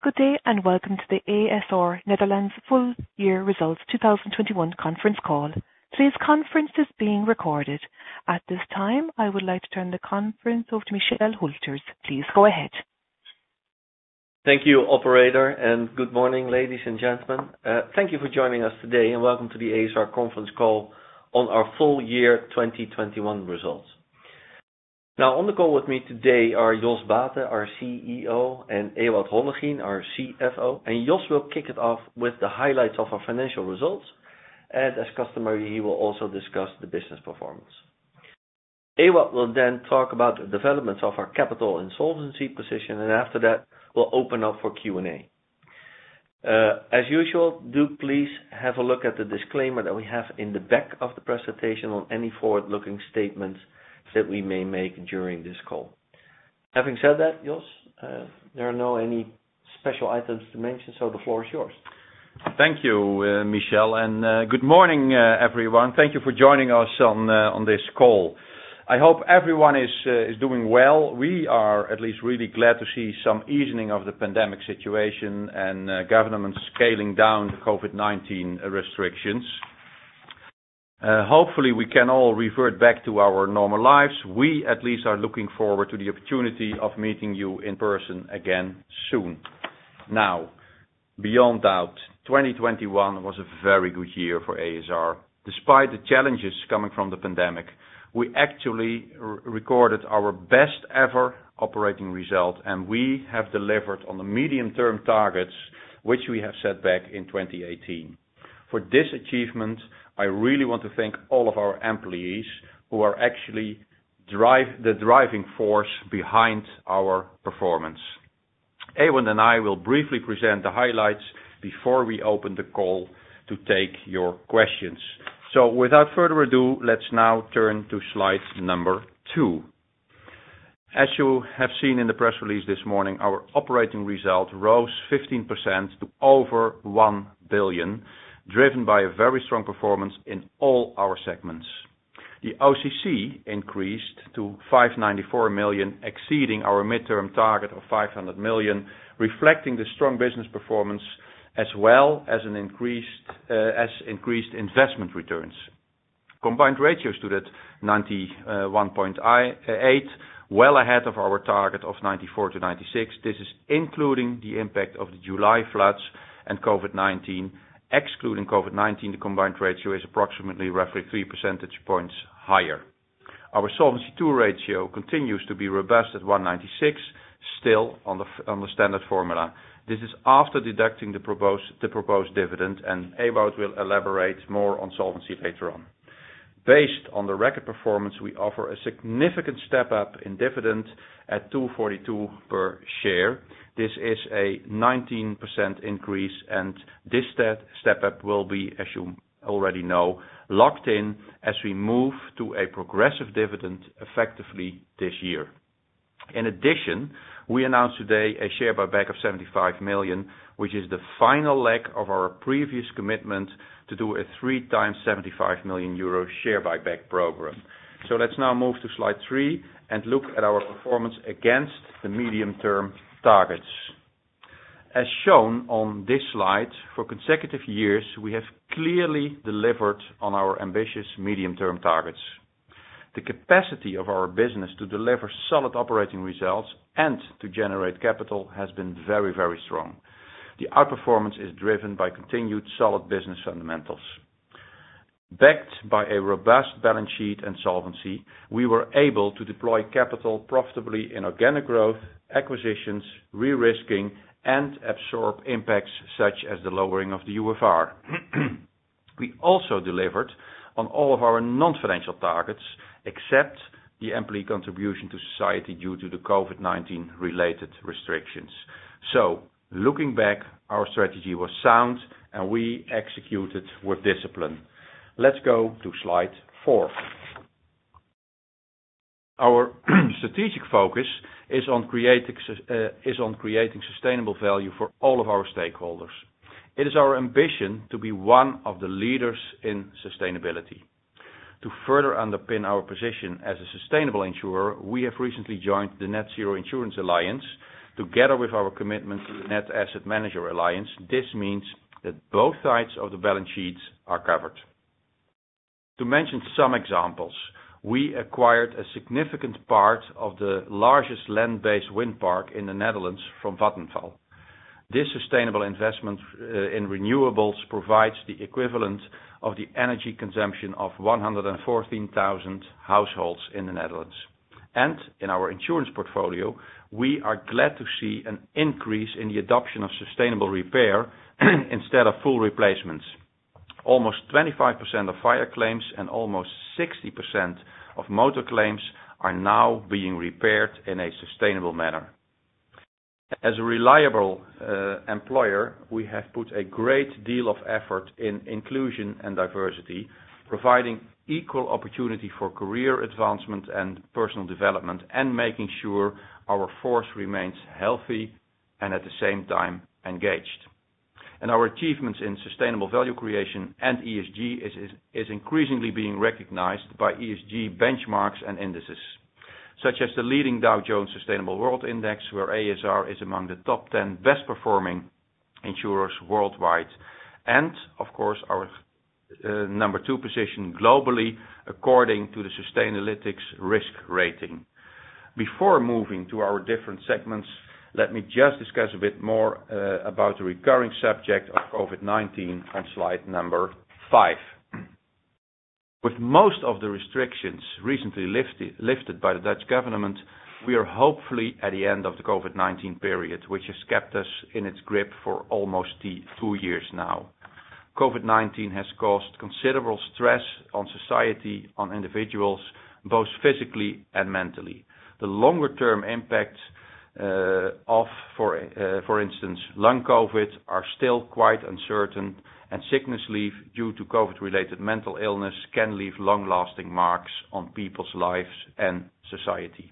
Good day, and welcome to the ASR Nederland Full Year Results 2021 conference call. Today's conference is being recorded. At this time, I would like to turn the conference over to Michel Hülters. Please go ahead. Thank you, operator, and good morning, ladies and gentlemen. Thank you for joining us today, and welcome to the ASR conference call on our full year 2021 results. Now, on the call with me today are Jos Baeten, our CEO, and Ewout Hollegien, our CFO. And Jos will kick it off with the highlights of our financial results, and as customary, he will also discuss the business performance. Ewout will then talk about the developments of our capital and solvency position, and after that, we'll open up for Q&A. As usual, do please have a look at the disclaimer that we have in the back of the presentation on any forward-looking statements that we may make during this call. Having said that, Jos, there are no any special items to mention, so the floor is yours. Thank you, Michel, and good morning, everyone. Thank you for joining us on this call. I hope everyone is doing well. We are at least really glad to see some easing of the pandemic situation and government scaling down the COVID-19 restrictions. Hopefully we can all revert back to our normal lives. We at least are looking forward to the opportunity of meeting you in person again soon. Now, beyond doubt, 2021 was a very good year for ASR. Despite the challenges coming from the pandemic, we actually recorded our best ever operating result, and we have delivered on the medium-term targets which we have set back in 2018. For this achievement, I really want to thank all of our employees who are actually the driving force behind our performance. Ewout and I will briefly present the highlights before we open the call to take your questions. So without further ado, let's now turn to slide number 2. As you have seen in the press release this morning, our operating result rose 15% to over 1 billion, driven by a very strong performance in all our segments. The OCC increased to 594 million, exceeding our midterm target of 500 million, reflecting the strong business performance as well as increased investment returns. Combined ratio stood at 91.8, well ahead of our target of 94 to 96. This is including the impact of the July floods and COVID-19. Excluding COVID-19, the combined ratio is approximately roughly 3 percentage points higher. Our Solvency II ratio continues to be robust at 196, still on the standard formula. This is after deducting the proposed dividend, and Ewout will elaborate more on solvency later on. Based on the record performance, we offer a significant step up in dividend at 2.42 per share. This is a 19% increase, and this step up will be, as you already know, locked in as we move to a progressive dividend effectively this year. In addition, we announced today a share buyback of 75 million, which is the final leg of our previous commitment to do a 3 times 75 million euro share buyback program. So let's now move to slide 3 and look at our performance against the medium-term targets. As shown on this slide, for consecutive years, we have clearly delivered on our ambitious medium-term targets. The capacity of our business to deliver solid operating results and to generate capital has been very, very strong. The outperformance is driven by continued solid business fundamentals. Backed by a robust balance sheet and solvency, we were able to deploy capital profitably in organic growth, acquisitions, re-risking, and absorb impacts such as the lowering of the UFR. We also delivered on all of our non-financial targets, except the employee contribution to society due to the COVID-19 related restrictions. So, looking back, our strategy was sound and we executed with discipline. Let's go to slide 4. Our strategic focus is on creating sustainable value for all of our stakeholders. It is our ambition to be one of the leaders in sustainability. To further underpin our position as a sustainable insurer, we have recently joined the Net Zero Insurance Alliance, Together with our commitment to the Net Asset Manager Alliance, this means that both sides of the balance sheets are covered. To mention some examples, we acquired a significant part of the largest land-based wind park in the Netherlands from Vattenfall. This sustainable investment in renewables provides the equivalent of the energy consumption of 114,000 households in the Netherlands. And in our insurance portfolio, we are glad to see an increase in the adoption of sustainable repair instead of full replacements. Almost 25% of fire claims and almost 60% of motor claims are now being repaired in a sustainable manner. As a reliable employer, we have put a great deal of effort in inclusion and diversity, providing equal opportunity for career advancement and personal development, and making sure our force remains healthy and at the same time engaged. And our achievements in sustainable value creation and ESG is increasingly being recognized by ESG benchmarks and indices, such as the leading Dow Jones Sustainable World Index, where ASR is among the top 10 best performing insurers worldwide, and of course our number 2 position globally according to the Sustainalytics risk rating. Before moving to our different segments, let me just discuss a bit more about the recurring subject of COVID-19 on slide number 5. With most of the restrictions recently lifted by the Dutch government, we are hopefully at the end of the COVID-19 period, which has kept us in its grip for almost 2 years now. COVID-19 has caused considerable stress on society, on individuals, both physically and mentally. The longer-term impacts of, for instance, long COVID are still quite uncertain, and sickness leave due to COVID-related mental illness can leave long-lasting marks on people's lives and society.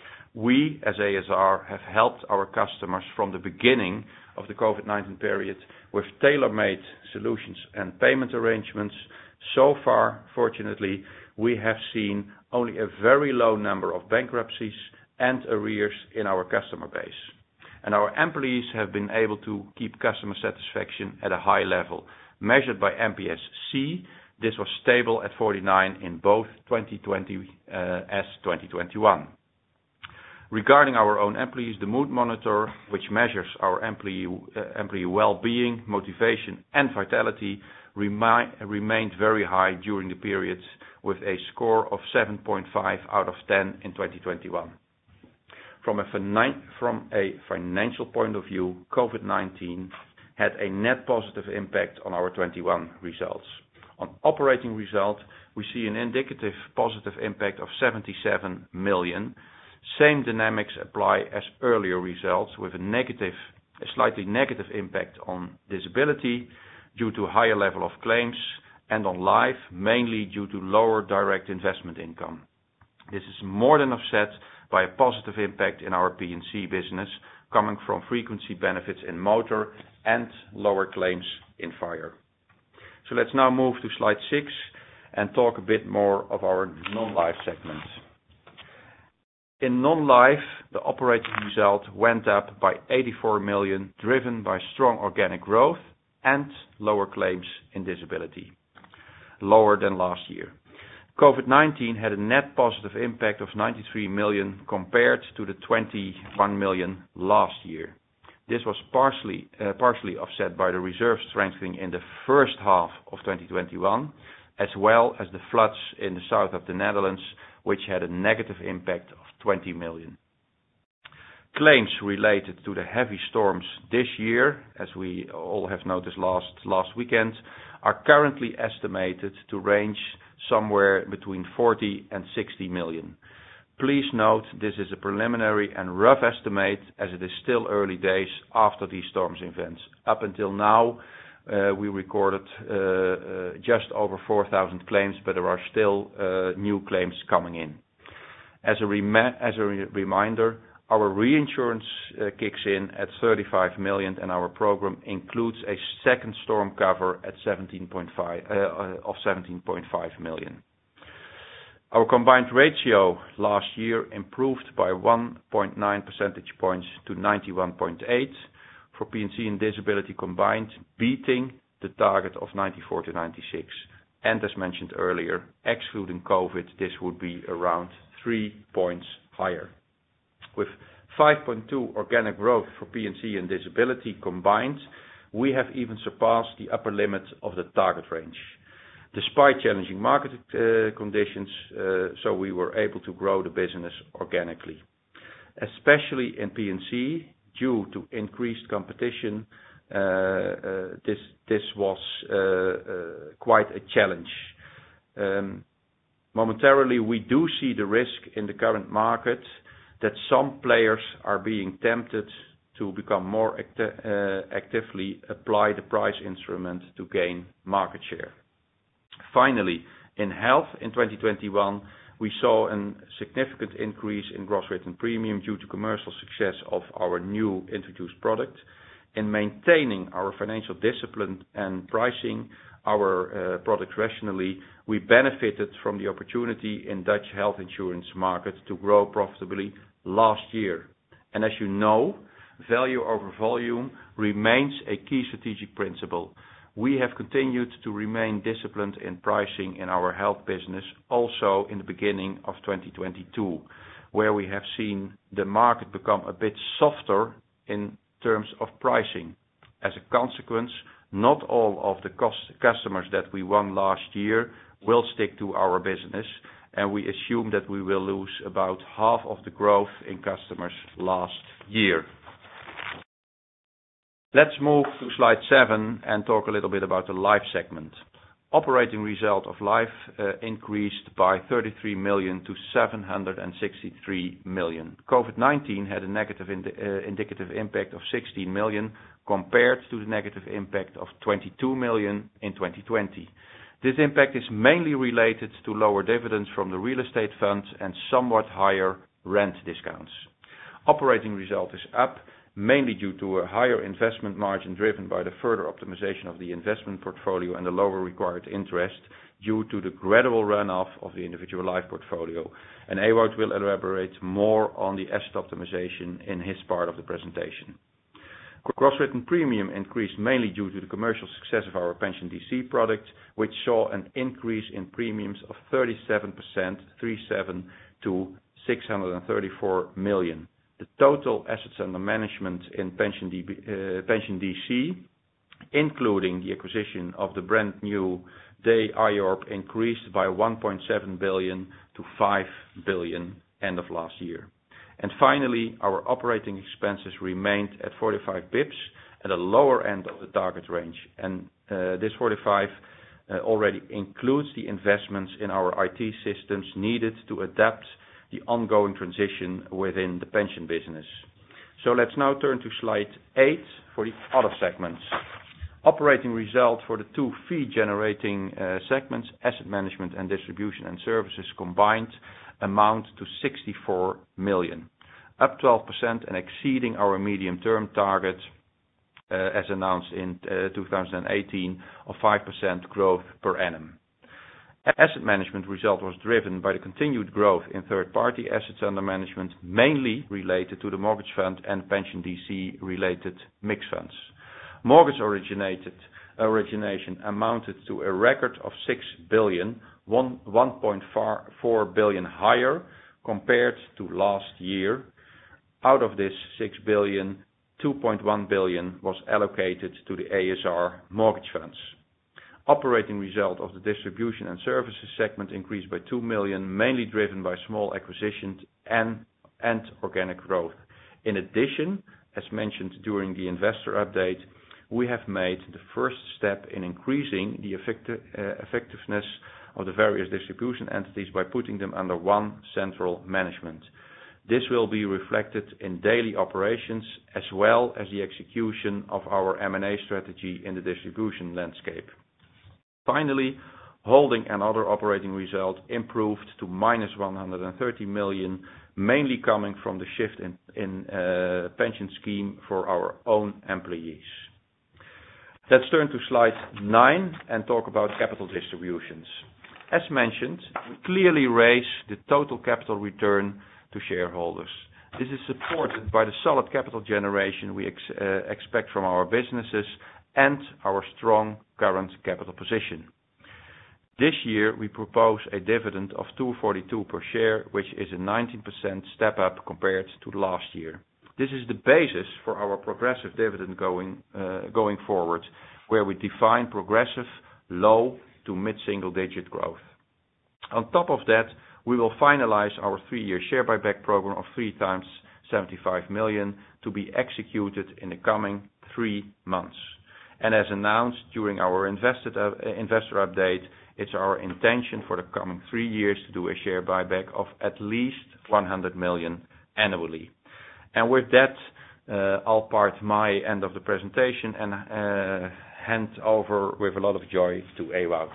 We, as ASR, have helped our customers from the beginning of the COVID-19 period with tailor-made solutions and payment arrangements. So far, fortunately, we have seen only a very low number of bankruptcies and arrears in our customer base. And our employees have been able to keep customer satisfaction at a high level. Measured by NPS-C, this was stable at 49 in both 2020 as 2021. Regarding our own employees, the Mood Monitor, which measures our employee well-being, motivation and vitality, remained very high during the period with a score of 7.5 out of 10 in 2021. From a financial point of view, COVID-19 had a net positive impact on our 21 results. On operating result, we see an indicative positive impact of 77 million. Same dynamics apply as earlier results, with a slightly negative impact on disability due to higher level of claims, and on life, mainly due to lower direct investment income. This is more than offset by a positive impact in our P&C business, coming from frequency benefits in motor and lower claims in fire. So let's now move to slide 6 and talk a bit more of our non-life segment. In non-life, the operating result went up by 84 million, driven by strong organic growth and lower claims in disability, lower than last year. COVID-19 had a net positive impact of 93 million compared to the 21 million last year. This was partially offset by the reserve strengthening in the first half of 2021, as well as the floods in the south of the Netherlands, which had a negative impact of 20 million. Claims related to the heavy storms this year, as we all have noticed last weekend, are currently estimated to range somewhere between 40 and 60 million. Please note this is a preliminary and rough estimate, as it is still early days after these storms events. Up until now, we recorded just over 4,000 claims, but there are still new claims coming in. As a reminder, our reinsurance kicks in at 35 million, and our program includes a second storm cover at 17.5 million. Our combined ratio last year improved by 1.9 percentage points to 91.8 for P&C and disability combined, beating the target of 94 to 96. And as mentioned earlier, excluding COVID, this would be around 3 points higher. With 5.2 organic growth for P&C and disability combined, we have even surpassed the upper limit of the target range. Despite challenging market conditions, so we were able to grow the business organically. Especially in P&C, due to increased competition, this was quite a challenge. Momentarily, we do see the risk in the current market that some players are being tempted to become more actively apply the price instrument to gain market share. Finally, in health in 2021, we saw a significant increase in gross written premium due to commercial success of our new introduced product. In maintaining our financial discipline and pricing our product rationally, we benefited from the opportunity in Dutch health insurance market to grow profitably last year. And as you know, value over volume remains a key strategic principle. We have continued to remain disciplined in pricing in our health business, also in the beginning of 2022, where we have seen the market become a bit softer in terms of pricing. As a consequence, not all of the customers that we won last year will stick to our business, and we assume that we will lose about half of the growth in customers last year. Let's move to slide 7 and talk a little bit about the life segment. Operating result of life increased by 33 million to 763 million. COVID-19 had a negative indicative impact of 16 million compared to the negative impact of 22 million in 2020. This impact is mainly related to lower dividends from the real estate fund and somewhat higher rent discounts. Operating result is up, mainly due to a higher investment margin driven by the further optimization of the investment portfolio and the lower required interest due to the gradual runoff of the individual life portfolio. And Ewout will elaborate more on the asset optimization in his part of the presentation. Gross written premium increased mainly due to the commercial success of our pension DC product, which saw an increase in premiums of 37%, to 634 million. The total assets under management in pension DC, including the acquisition of the brand new Day IORP, increased by 1.7 billion to 5 billion end of last year. And finally, our operating expenses remained at 45 bips at a lower end of the target range. And this 45 already includes the investments in our IT systems needed to adapt the ongoing transition within the pension business. So let's now turn to slide 8 for the other segments. Operating result for the two fee-generating segments, asset management and distribution and services combined, amount to 64 million, up 12% and exceeding our medium-term target as announced in 2018 of 5% growth per annum. Asset management result was driven by the continued growth in third-party assets under management, mainly related to the mortgage fund and pension DC related mixed funds. Mortgage origination amounted to a record of 6 billion, 1.4 billion higher compared to last year. Out of this 6 billion, 2.1 billion was allocated to the ASR mortgage funds. Operating result of the distribution and services segment increased by 2 million, mainly driven by small acquisitions and organic growth. In addition, as mentioned during the investor update, we have made the first step in increasing the effectiveness of the various distribution entities by putting them under one central management. This will be reflected in daily operations as well as the execution of our M&A strategy in the distribution landscape. Finally, holding and other operating result improved to minus 130 million, mainly coming from the shift in pension scheme for our own employees. Let's turn to slide 9 and talk about capital distributions. As mentioned, we clearly raise the total capital return to shareholders. This is supported by the solid capital generation we expect from our businesses and our strong current capital position. This year, we propose a dividend of 2.42 per share, which is a 19% step up compared to last year. This is the basis for our progressive dividend going forward, where we define progressive low to mid-single digit growth. On top of that, we will finalize our 3-year share buyback program of 3 times 75 million to be executed in the coming 3 months. And as announced during our investor update, it's our intention for the coming 3 years to do a share buyback of at least 100 million annually. And with that, I'll part my end of the presentation and hand over with a lot of joy to Ewout.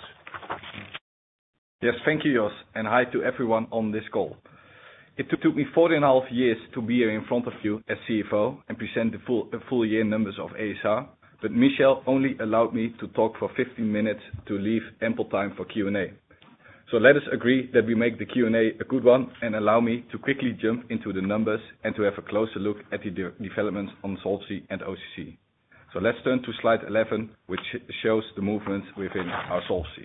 Yes, thank you, Jos, and hi to everyone on this call. It took me 4.5 years to be here in front of you as CFO and present the full year numbers of ASR, but Michel only allowed me to talk for 15 minutes to leave ample time for Q&A. So let us agree that we make the Q&A a good one and allow me to quickly jump into the numbers and to have a closer look at the developments on Solvency and OCC. So let's turn to slide 11, which shows the movements within our Solvency.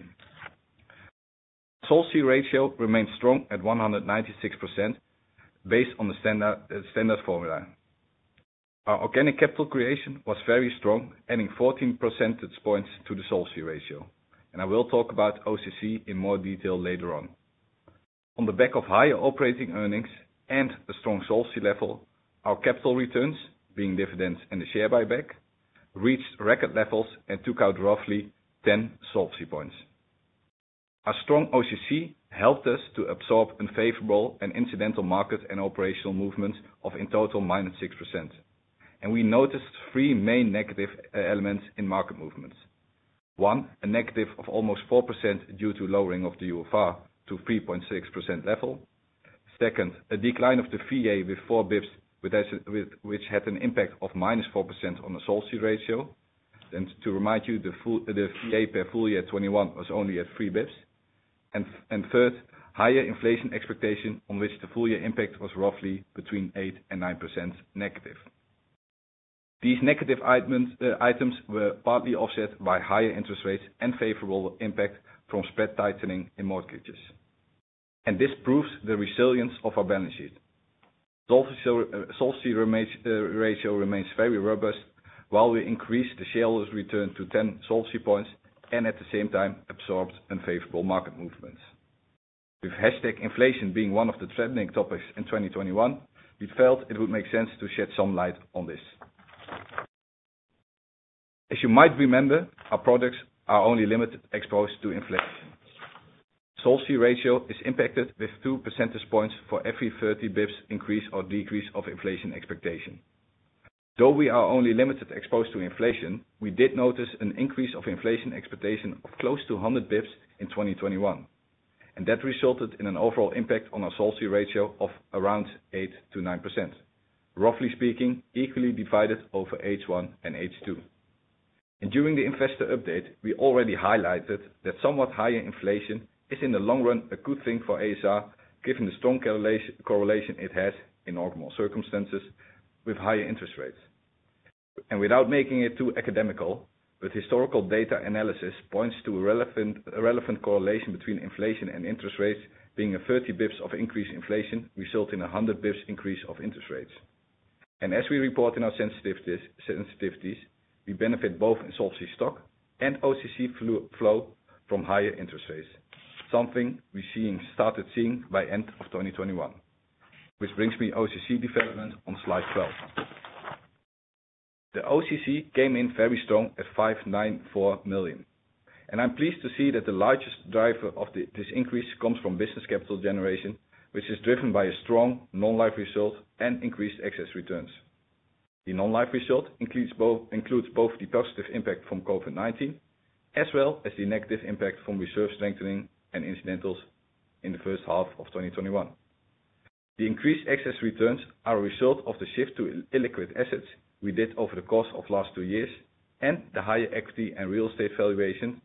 Solvency ratio remains strong at 196% based on the standard formula. Our organic capital creation was very strong, adding 14 percentage points to the Solvency ratio. And I will talk about OCC in more detail later on. On the back of higher operating earnings and a strong Solvency level, our capital returns, being dividends and the share buyback, reached record levels and took out roughly 10 Solvency points. Our strong OCC helped us to absorb unfavorable and incidental market and operational movements of in total minus 6%. And we noticed 3 main negative elements in market movements. 1, a negative of almost 4% due to lowering of the UFR to 3.6% level. Second, a decline of the VA with 4 bips, which had an impact of minus 4% on the Solvency ratio. And to remind you, the VA per full year 21 was only at 3 bips. And third, higher inflation expectation on which the full year impact was roughly between 8 and 9% negative. These negative items were partly offset by higher interest rates and favorable impact from spread tightening in mortgages. And this proves the resilience of our balance sheet. Solvency ratio remains very robust, while we increase the shareholders' return to 10 Solvency points and at the same time absorbed unfavorable market movements. With hashtag inflation being one of the trending topics in 2021, we felt it would make sense to shed some light on this. As you might remember, our products are only limited exposed to inflation. Solvency ratio is impacted with 2 percentage points for every 30 bips increase or decrease of inflation expectation. Though we are only limited exposed to inflation, we did notice an increase of inflation expectation of close to 100 bips in 2021. And that resulted in an overall impact on our Solvency ratio of around 8 to 9%. Roughly speaking, equally divided over H1 and H2. And during the investor update, we already highlighted that somewhat higher inflation is in the long run a good thing for ASR, given the strong correlation it has in normal circumstances with higher interest rates. And without making it too academical, but historical data analysis points to a relevant correlation between inflation and interest rates, being a 30 bips of increased inflation result in a 100 bips increase of interest rates. And as we report in our sensitivities, we benefit both in Solvency stock and OCC flow from higher interest rates, something we started seeing by end of 2021. Which brings me OCC development on slide 12. The OCC came in very strong at 594 million. And I'm pleased to see that the largest driver of this increase comes from business capital generation, which is driven by a strong non-life result and increased excess returns. The non-life result includes both the positive impact from COVID-19, as well as the negative impact from reserve strengthening and incidentals in the first half of 2021. The increased excess returns are a result of the shift to illiquid assets we did over the course of last 2 years, and the higher equity and real estate valuation,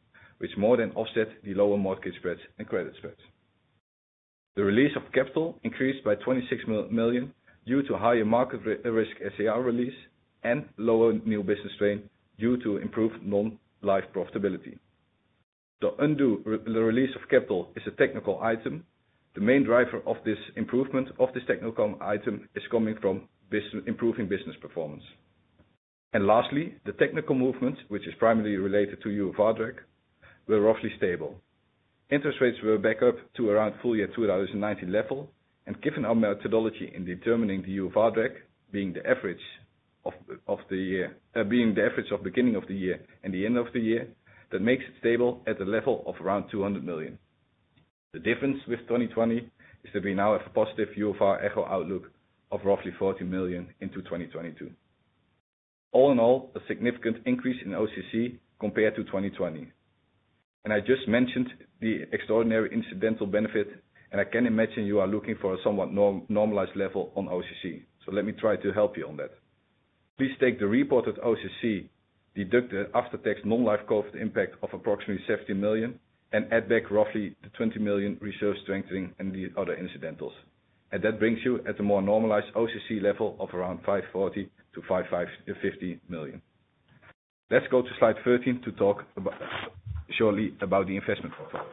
which more than offset the lower mortgage spreads and credit spreads. The release of capital increased by 26 million due to higher market risk SCR release and lower new business strain due to improved non-life profitability. The release of capital is a technical item. The main driver of this improvement of this technical item is coming from improving business performance. And lastly, the technical movements, which is primarily related to UFR drag, were roughly stable. Interest rates were back up to around full year 2019 level, and given our methodology in determining the UFR drag, being the average of the year, being the average of beginning of the year and the end of the year, that makes it stable at a level of around 200 million. The difference with 2020 is that we now have a positive UFR echo outlook of roughly 40 million into 2022. All in all, a significant increase in OCC compared to 2020. And I just mentioned the extraordinary incidental benefit, and I can imagine you are looking for a somewhat normalized level on OCC. So let me try to help you on that. Please take the reported OCC, deduct the after-tax non-life COVID impact of approximately 70 million, and add back roughly the 20 million reserve strengthening and the other incidentals. And that brings you at a more normalized OCC level of around 540 to 550 million. Let's go to slide 13 to talk shortly about the investment portfolio.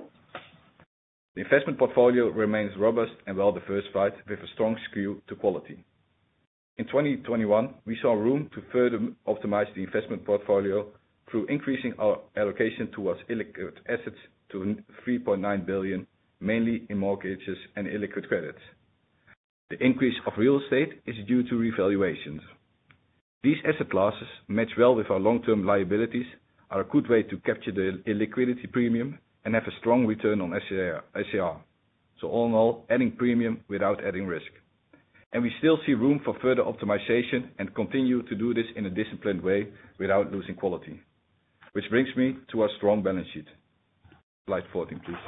The investment portfolio remains robust and well diversified with a strong skew to quality. In 2021, we saw room to further optimize the investment portfolio through increasing our allocation towards illiquid assets to 3.9 billion, mainly in mortgages and illiquid credits. The increase of real estate is due to revaluations. These asset classes match well with our long-term liabilities, are a good way to capture the illiquidity premium, and have a strong return on SCR. So all in all, adding premium without adding risk. And we still see room for further optimization and continue to do this in a disciplined way without losing quality. Which brings me to our strong balance sheet. Slide 14, please.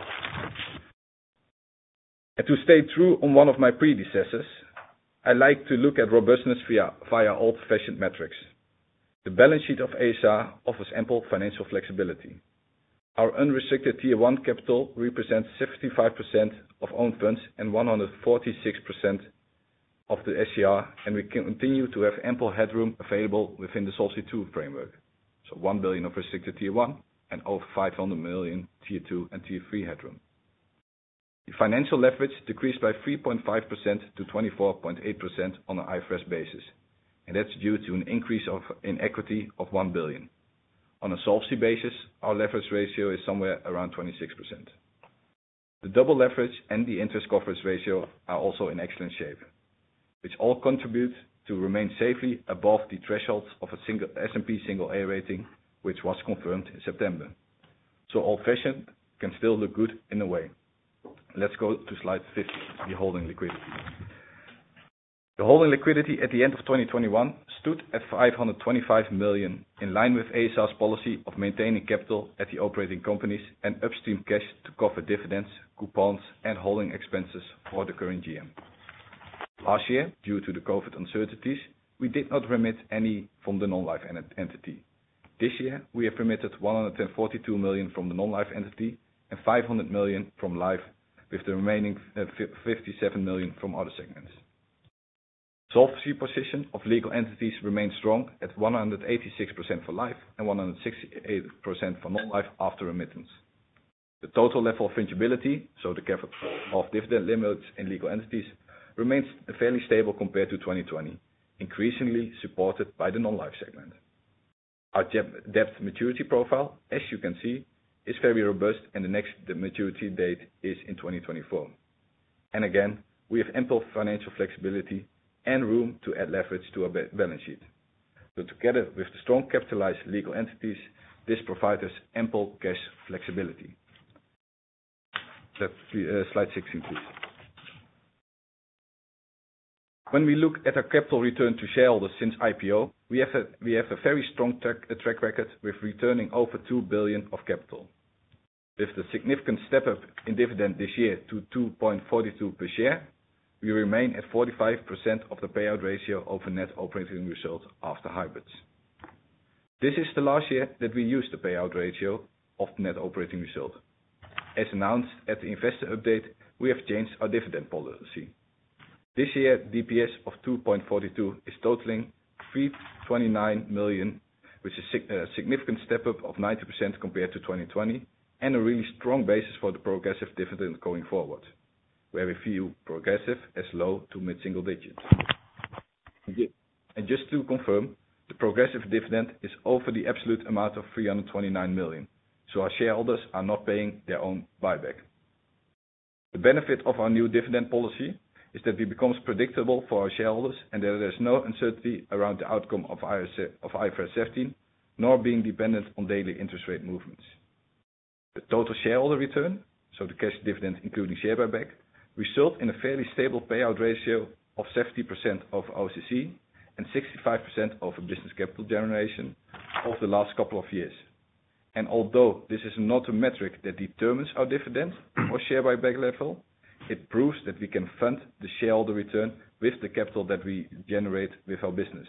And to stay true on one of my predecessors, I like to look at robustness via old-fashioned metrics. The balance sheet of ASR offers ample financial flexibility. Our unrestricted Tier 1 capital represents 75% of own funds and 146% of the SCR, and we continue to have ample headroom available within the Solvency II framework. So 1 billion of restricted Tier 1 and over 500 million Tier 2 and Tier 3 headroom. The financial leverage decreased by 3.5% to 24.8% on an IFRS basis, and that's due to an increase in equity of 1 billion. On a solvency basis, our leverage ratio is somewhere around 26%. The double leverage and the interest coverage ratio are also in excellent shape, which all contribute to remain safely above the thresholds of a single S&P single A rating, which was confirmed in September. So old-fashioned can still look good in a way. Let's go to slide 50, the holding liquidity. The holding liquidity at the end of 2021 stood at 525 million, in line with ASR's policy of maintaining capital at the operating companies and upstream cash to cover dividends, coupons, and holding expenses for the current GM. Last year, due to the COVID uncertainties, we did not remit any from the non-life entity. This year, we have remitted 142 million from the non-life entity and 500 million from life, with the remaining 57 million from other segments. Solvency position of legal entities remains strong at 186% for life and 168% for non-life after remittance. The total level of fungibility, so the capital of dividend limits in legal entities, remains fairly stable compared to 2020, increasingly supported by the non-life segment. Our debt maturity profile, as you can see, is very robust, and the next maturity date is in 2024. And again, we have ample financial flexibility and room to add leverage to our balance sheet. So together with the strong capitalized legal entities, this provides us ample cash flexibility. Slide 16, please. When we look at our capital return to shareholders since IPO, we have a very strong track record with returning over 2 billion of capital. With the significant step up in dividend this year to 2.42 per share, we remain at 45% of the payout ratio over net operating results after hybrids. This is the last year that we used the payout ratio, of net operating result. As announced at the investor update, we have changed our dividend policy. This year, DPS of 2.42 is totaling 329 million, which is a significant step up of 90% compared to 2020, and a really strong basis for the progressive dividend going forward, where we view progressive as low to mid-single digits. And just to confirm, the progressive dividend is over the absolute amount of 329 million, so our shareholders are not paying their own buyback. The benefit of our new dividend policy is that it becomes predictable for our shareholders and that there is no uncertainty around the outcome of IFRS 17, nor being dependent on daily interest rate movements. The total shareholder return, so the cash dividend including share buyback, result in a fairly stable payout ratio of 70% of OCC and 65% of business capital generation over the last couple of years. And although this is not a metric that determines our dividend or share buyback level, it proves that we can fund the shareholder return with the capital that we generate with our business.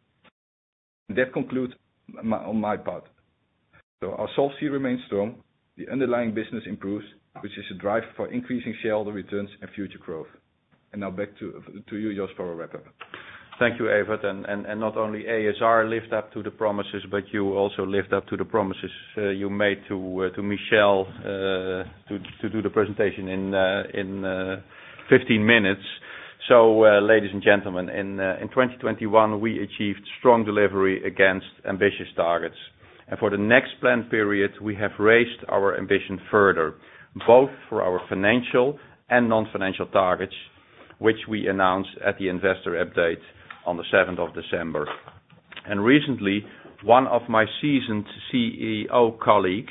And that concludes on my part. So our solvency remains strong, the underlying business improves, which is a drive for increasing shareholder returns and future growth. And now back to you, Jos, for a wrap-up. Thank you, Evert. And not only ASR lived up to the promises, but you also lived up to the promises you made to Michel to do the presentation in 15 minutes. So, ladies and gentlemen, in 2021 we achieved strong delivery against ambitious targets. And for the next plan period, we have raised our ambition further, both for our financial and non-financial targets, which we announced at the investor update on the 7th of December. And recently, one of my seasoned CEO colleagues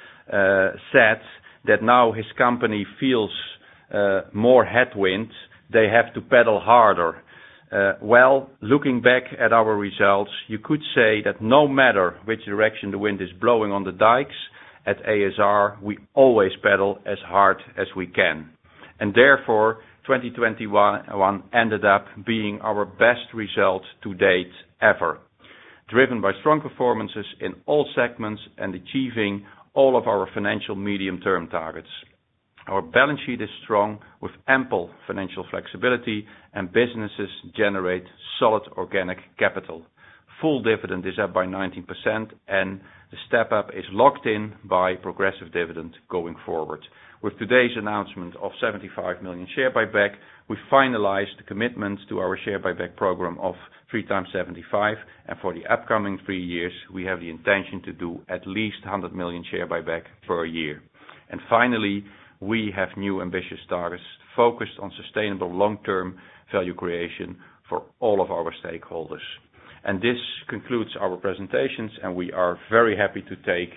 said that now his company feels more headwind, they have to pedal harder. Well, looking back at our results, you could say that no matter which direction the wind is blowing on the dikes, at ASR we always pedal as hard as we can. And therefore, 2021 ended up being our best result to date ever, driven by strong performances in all segments and achieving all of our financial medium-term targets. Our balance sheet is strong with ample financial flexibility and businesses generate solid organic capital. Full dividend is up by 19% and the step up is locked in by progressive dividend going forward. With today's announcement of 75 million share buyback, we finalized the commitment to our share buyback program of 3 times 75, and for the upcoming 3 years, we have the intention to do at least 100 million share buyback per year. And finally, we have new ambitious targets focused on sustainable long-term value creation for all of our stakeholders. And this concludes our presentations, and we are very happy to take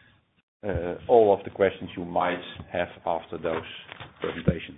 all of the questions you might have after those presentations.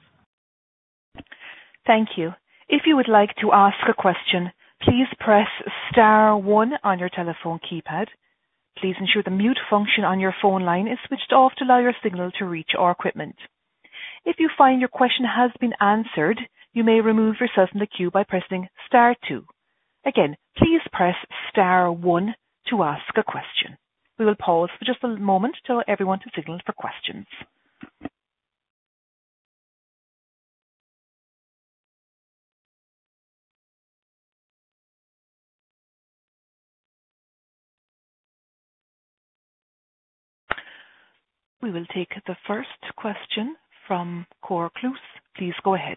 Thank you. If you would like to ask a question, please press star 1 on your telephone keypad. Please ensure the mute function on your phone line is switched off to allow your signal to reach our equipment. If you find your question has been answered, you may remove yourself from the queue by pressing star 2. Again, please press star 1 to ask a question. We will pause for just a moment to allow everyone to signal for questions. We will take the first question from Cor Kluis. Please go ahead.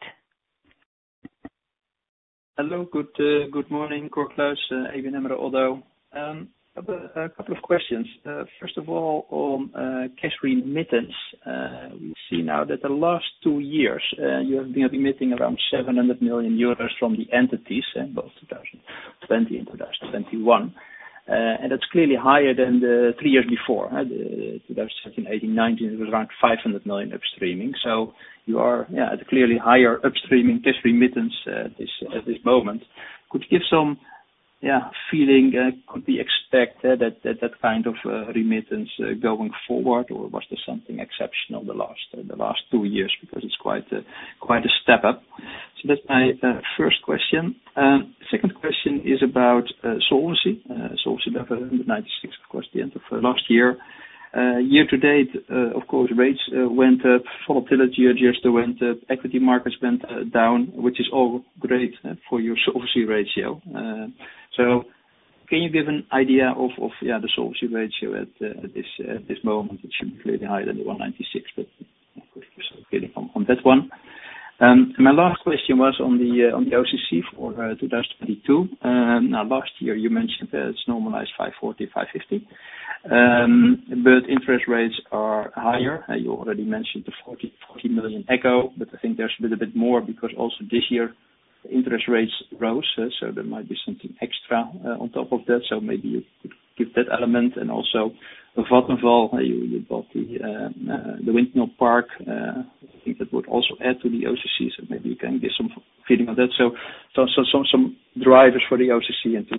Hello, good morning, Cor Kluis, ABN AMRO ODDO. A couple of questions. First of all, on cash remittance, we see now that the last 2 years you have been remitting around 700 million euros from the entities in both 2020 and 2021. And that's clearly higher than the 3 years before. 2017, 18, 19, it was around 500 million upstreaming. So you are at a clearly higher upstreaming cash remittance at this moment. Could you give some feeling? Could we expect that kind of remittance going forward, or was there something exceptional the last 2 years, because it's quite a step up? So that's my first question. Second question is about solvency. Solvency level 196, of course, the end of last year. Year to date, of course, rates went up, volatility adjuster went up, equity markets went down, which is all great for your solvency ratio. So can you give an idea of the solvency ratio at this moment? It should be clearly higher than the 196, but of course, you're feeling on that one. My last question was on the OCC for 2022. Now, last year you mentioned that it's normalized 540, 550, but interest rates are higher. You already mentioned the 40 million echo, but I think there's a little bit more because also this year interest rates rose, so there might be something extra on top of that. So maybe you could give that element, and also the Vattenfall, you bought the windmill park. I think that would also add to the OCC, so maybe you can give some feeling on that. So some drivers for the OCC in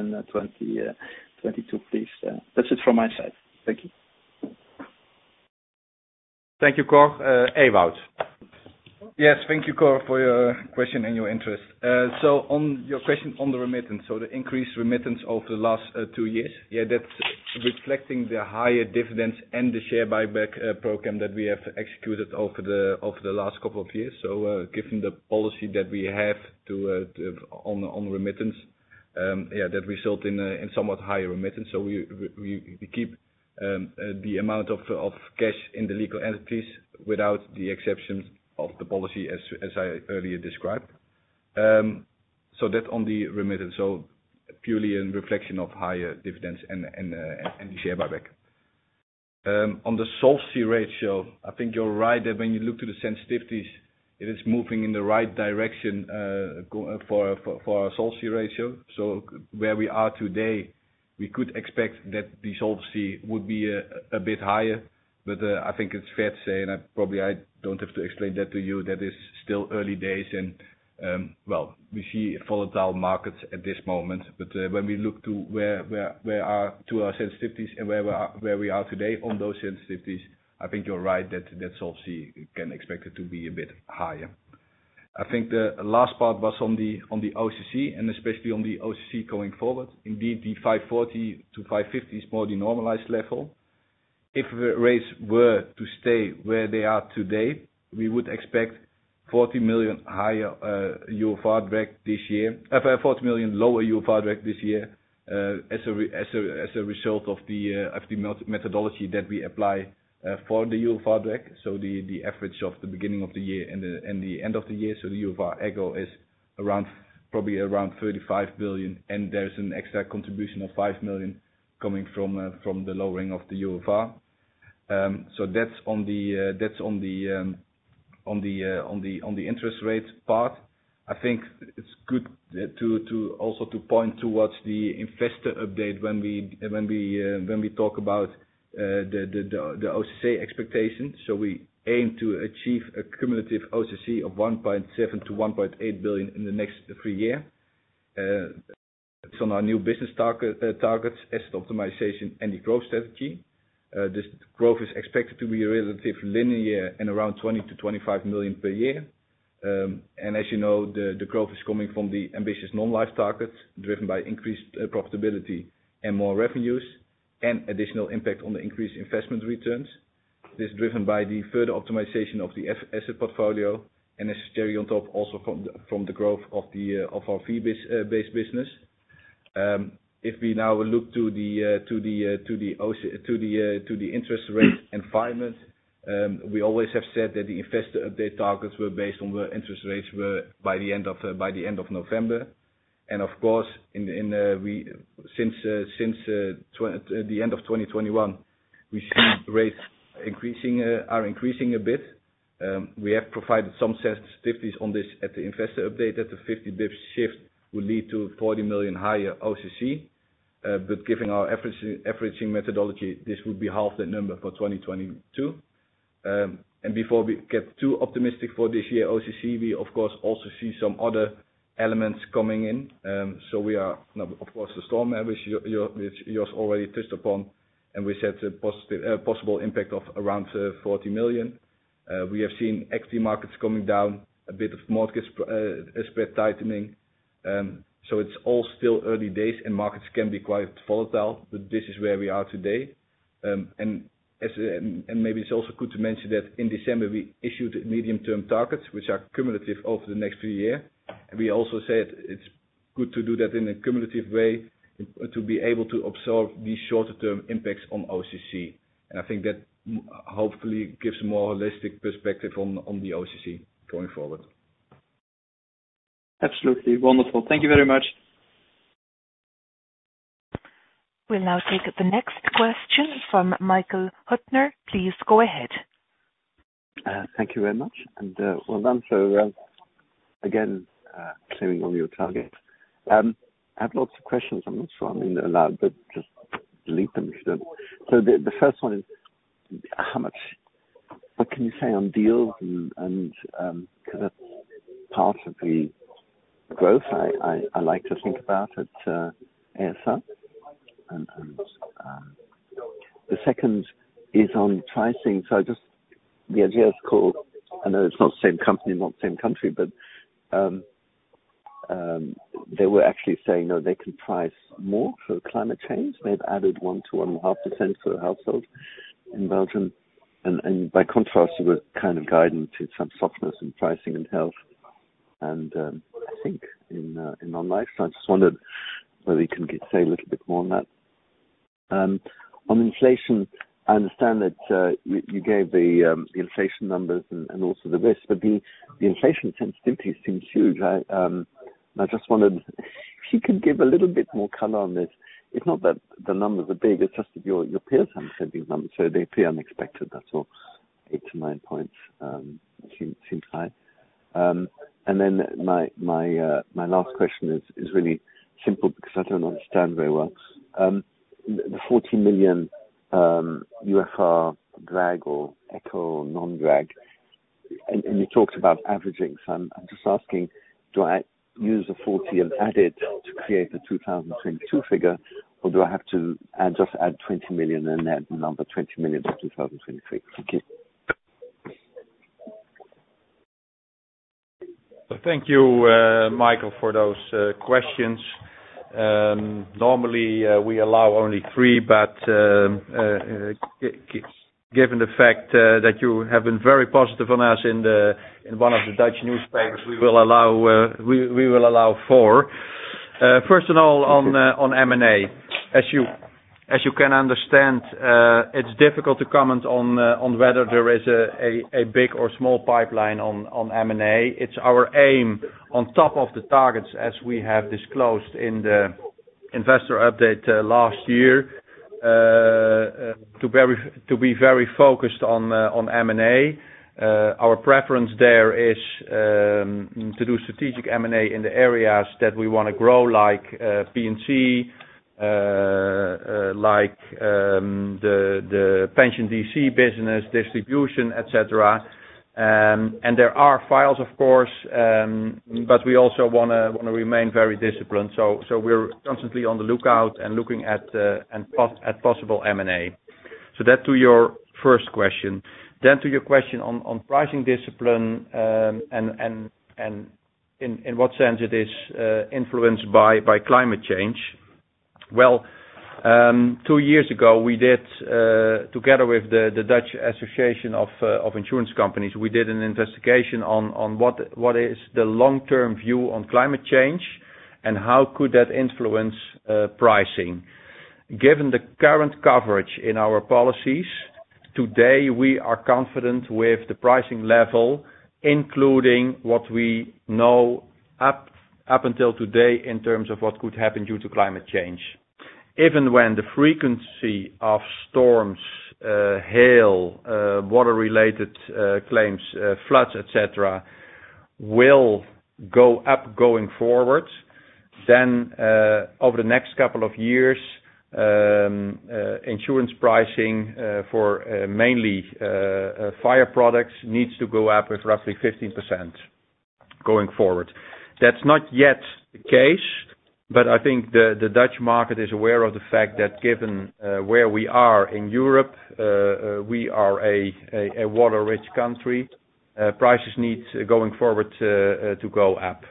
2022, please. That's it from my side. Thank you. Thank you, Cor. Ewout. Yes, thank you, Cor, for your question and your interest. So on your question on the remittance, so the increased remittance over the last 2 years, that's reflecting the higher dividends and the share buyback program that we have executed over the last couple of years. So given the policy that we have on remittance, that result in somewhat higher remittance. So we keep the amount of cash in the legal entities without the exceptions of the policy as I earlier described. So that on the remittance, so purely a reflection of higher dividends and the share buyback. On the solvency ratio, I think you're right that when you look to the sensitivities, it is moving in the right direction for our solvency ratio. So where we are today, we could expect that the solvency would be a bit higher. But I think it's fair to say, and I don't have to explain that to you, that is still early days, and we see volatile markets at this moment. But when we look to where are to our sensitivities and where we are today on those sensitivities, I think you're right that solvency can expect it to be a bit higher. I think the last part was on the OCC, and especially on the OCC going forward. Indeed, the 540 to 550 is more the normalized level. If the rates were to stay where they are today, we would expect 40 million higher UFR drag this year. 40 million lower UFR drag this year, as a result of the methodology that we apply for the UFR drag. So the average of the beginning of the year and the end of the year. So the UFR echo is probably around 35 billion, and there's an extra contribution of 5 million coming from the lowering of the UFR. So that's on the interest rate part. I think it's good to also point towards the investor update when we talk about the OCC expectation. So we aim to achieve a cumulative OCC of 1.7 to 1.8 billion in the next 3 years. It's on our new business targets, asset optimization, and the growth strategy. This growth is expected to be relatively linear and around 20 to 25 million per year. And as you know, the growth is coming from the ambitious non-life targets, driven by increased profitability and more revenues, and additional impact on the increased investment returns. This is driven by the further optimization of the asset portfolio, and as cherry on top, also from the growth of our fee-based business. If we now look to the interest rate environment, we always have said that the investor update targets were based on where interest rates were by the end of November. And of course, since the end of 2021, we see rates are increasing a bit. We have provided some sensitivities on this at the investor update, that the 50 bips shift will lead to 40 million higher OCC. But given our averaging methodology, this would be half that number for 2022. And before we get too optimistic for this year OCC, we of course also see some other elements coming in. So we are, of course, the storm, which Jos already touched upon, and we said a possible impact of around 40 million. We have seen equity markets coming down, a bit of mortgage spread tightening. So it's all still early days, and markets can be quite volatile, but this is where we are today. And and maybe it's also good to mention that in December we issued medium-term targets, which are cumulative over the next 3 years. And we also said it's good to do that in a cumulative way to be able to absorb these shorter-term impacts on OCC. And I think that hopefully gives a more holistic perspective on the OCC going forward. Absolutely wonderful. Thank you very much. We'll now take the next question from Michael Huttner. Please go ahead. Thank you very much, and well done for again clearing all your targets. I have lots of questions. I'm not sure I'm allowed, but just delete them if you don't. So the first one is what can you say on deals and because that's part of the growth I like to think about at ASR. And the second is on pricing. So the Ageas call, I know it's not the same company, not the same country, but they were actually saying, no, they can price more for climate change. They've added 1 to 1.5% for a household in Belgium. And by contrast, you were kind of guiding to some softness in pricing and health. And I think in non-life. So I just wondered whether you can say a little bit more on that. On inflation, I understand that you gave the inflation numbers and also the risk, but the inflation sensitivity seems huge. I just wondered if you could give a little bit more color on this. It's not that the numbers are big, it's just that your peers haven't said these numbers, so they appear unexpected, that's all. 8 to 9 points seems high. And then my last question is really simple because I don't understand very well. The 40 million UFR drag or echo non-drag, and you talked about averaging, so I'm just asking, do I use the 40 and add it to create the 2022 figure, or do I have to add 20 million and add the number 20 million for 2023? Thank you. So thank you, Michael, for those questions. Normally we allow only 3, but given the fact that you have been very positive on us in one of the Dutch newspapers, we will allow 4. First of all, on M&A, as you can understand, it's difficult to comment on whether there is a big or small pipeline on M&A. It's our aim, on top of the targets as we have disclosed in the investor update last year, to be very focused on M&A. Our preference there is to do strategic M&A in the areas that we want to grow, like P&C, like the pension DC business, distribution, etc. And there are files, of course, but we also want to remain very disciplined. So we're constantly on the lookout and looking at possible M&A. So that to your first question. Then to your question on pricing discipline and in what sense it is influenced by climate change. Well, 2 years ago we did, together with the Dutch Association of Insurance Companies, we did an investigation on what is the long-term view on climate change and how could that influence pricing. Given the current coverage in our policies, today we are confident with the pricing level, including what we know up until today in terms of what could happen due to climate change. Even when the frequency of storms, hail, water-related claims, floods, etc., will go up going forward, then over the next couple of years, insurance pricing for mainly fire products needs to go up with roughly 15% going forward. That's not yet the case, but I think the Dutch market is aware of the fact that given where we are in Europe, we are a water-rich country. Prices need going forward to go up.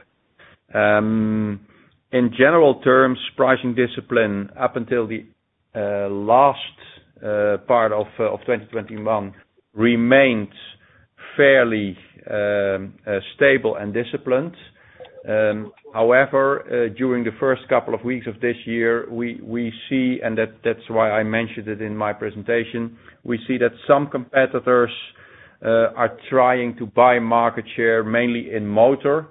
In general terms, pricing discipline up until the last part of 2021 remained fairly stable and disciplined. However, during the first couple of weeks of this year, we see, and that's why I mentioned it in my presentation, we see that some competitors are trying to buy market share, mainly in motor.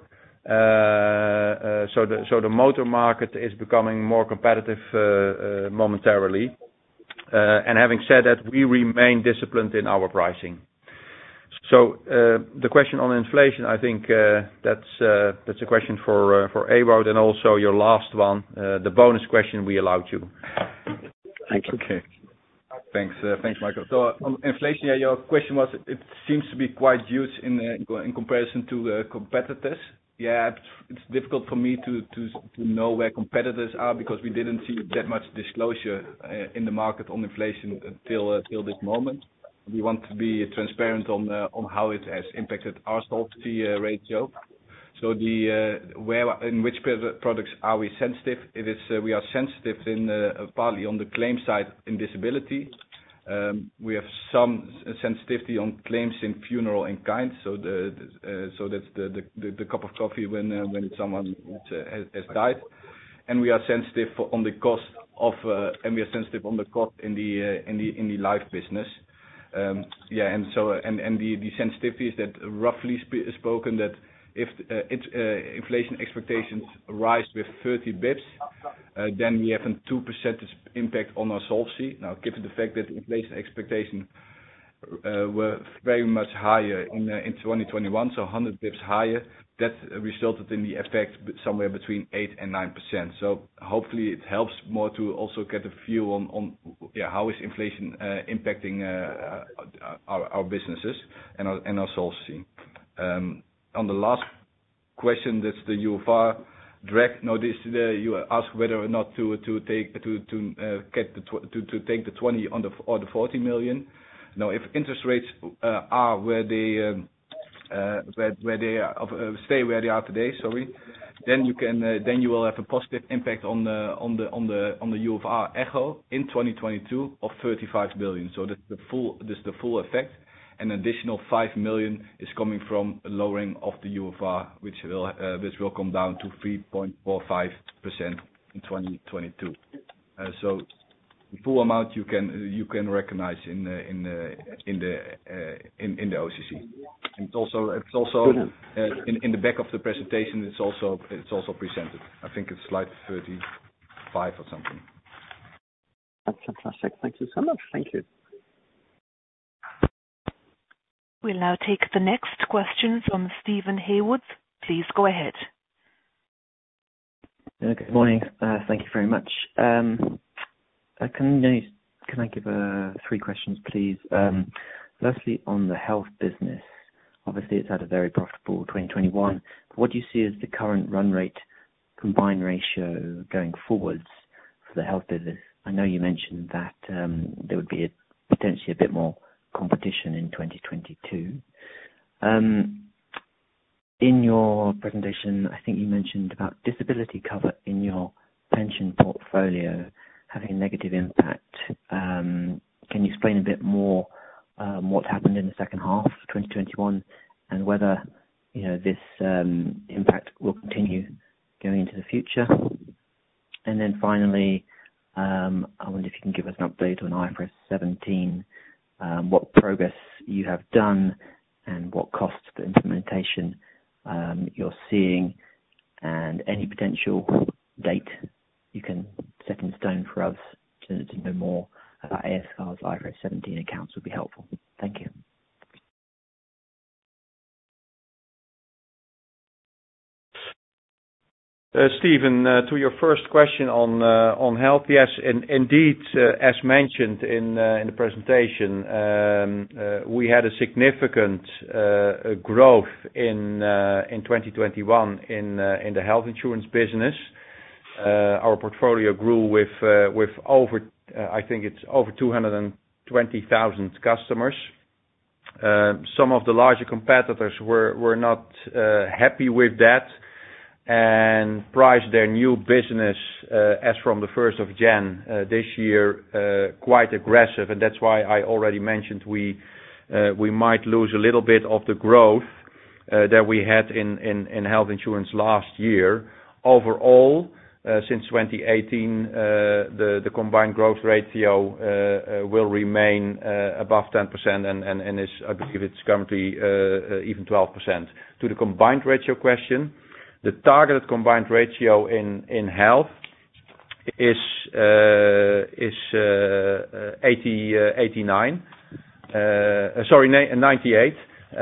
So the motor market is becoming more competitive momentarily. And having said that, we remain disciplined in our pricing. So the question on inflation, I think that's a question for Ewout, and also your last one, the bonus question we allowed you. Thank you. Okay. Thanks, Michael. So on inflation, yeah, your question was, it seems to be quite huge in comparison to competitors. Yeah, it's difficult for me to know where competitors are, because we didn't see that much disclosure in the market on inflation till this moment. We want to be transparent on how it has impacted our solvency ratio. So in which products are we sensitive? It is we are sensitive in partly on the claim side in disability. We have some sensitivity on claims in funeral and kind. So that's the cup of coffee when someone has died. And we are sensitive on the cost in the life business. The sensitivity is that, roughly spoken, that if inflation expectations rise with 30 bips, then we have a 2% impact on our solvency. Now, given the fact that inflation expectations were very much higher in 2021, so 100 bips higher, that resulted in the effect somewhere between 8 and 9%. So hopefully it helps more to also get a view on how is inflation impacting our businesses and our solvency. On the last question, that's the UFR drag. No, you ask whether or not to take the 20 or the 40 million. Now, if interest rates are where they stay where they are today, then you will have a positive impact on the UFR echo in 2022 of 35 billion. So that's the full effect. An additional 5 million is coming from lowering of the UFR, which will come down to 3.45% in 2022. So the full amount you can recognize in the OCC. And it's also in the back of the presentation. It's also presented. I think it's slide 35 or something. That's fantastic. Thank you so much. Thank you. We'll now take the next question from Stephen Haywood. Please go ahead. Good morning. Thank you very much. Can I give 3 questions, please? Firstly, on the health business, obviously it's had a very profitable 2021. What do you see as the current run rate combined ratio going forwards for the health business? I know you mentioned that there would be potentially a bit more competition in 2022. In your presentation, I think you mentioned about disability cover in your pension portfolio having a negative impact. Can you explain a bit more what happened in the second half of 2021 and whether this impact will continue going into the future? And then finally, I wonder if you can give us an update on IFRS 17, what progress you have done and what costs for implementation you're seeing, and any potential date you can set in stone for us to know more about ASR's IFRS 17 accounts would be helpful. Thank you. Stephen, to your first question on health, yes, indeed, as mentioned in the presentation, we had a significant growth in 2021 in the health insurance business. Our portfolio grew with over, I think it's over 220,000 customers. Some of the larger competitors were not happy with that. and price their new business as from the 1st of January this year quite aggressive, and that's why I already mentioned we might lose a little bit of the growth that we had in health insurance last year. Overall, since 2018, the combined growth ratio will remain above 10% and is, I believe it's currently even 12%. To the combined ratio question, the targeted combined ratio in health is 98.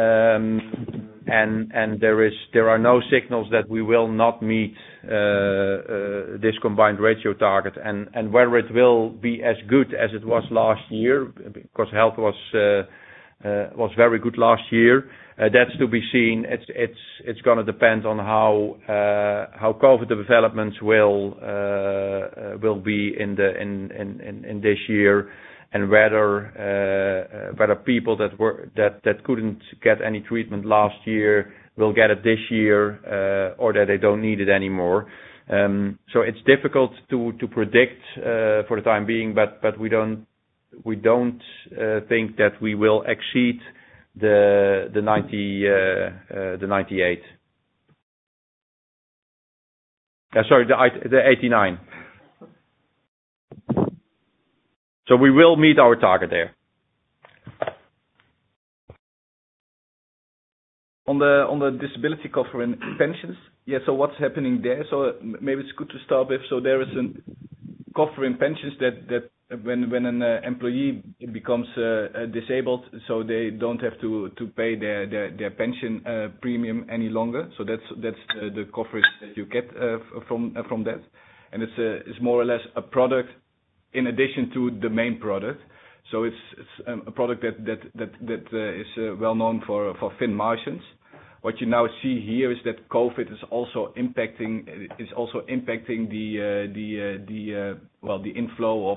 And there are no signals that we will not meet this combined ratio target, and whether it will be as good as it was last year, because health was very good last year. That's to be seen. It's going to depend on how COVID developments will be in this year, and whether people that couldn't get any treatment last year will get it this year, or that they don't need it anymore. So it's difficult to predict for the time being, but we don't think that we will exceed the 98. Sorry, the 89. So we will meet our target there. On the disability cover and pensions, yeah. So what's happening there? So maybe it's good to start with. So there is a cover in pensions that when an employee becomes disabled, so they don't have to pay their pension premium any longer. So that's the coverage that you get from that, and it's more or less a product in addition to the main product. So it's a product that is well known for thin margins. What you now see here is that COVID is also impacting the inflow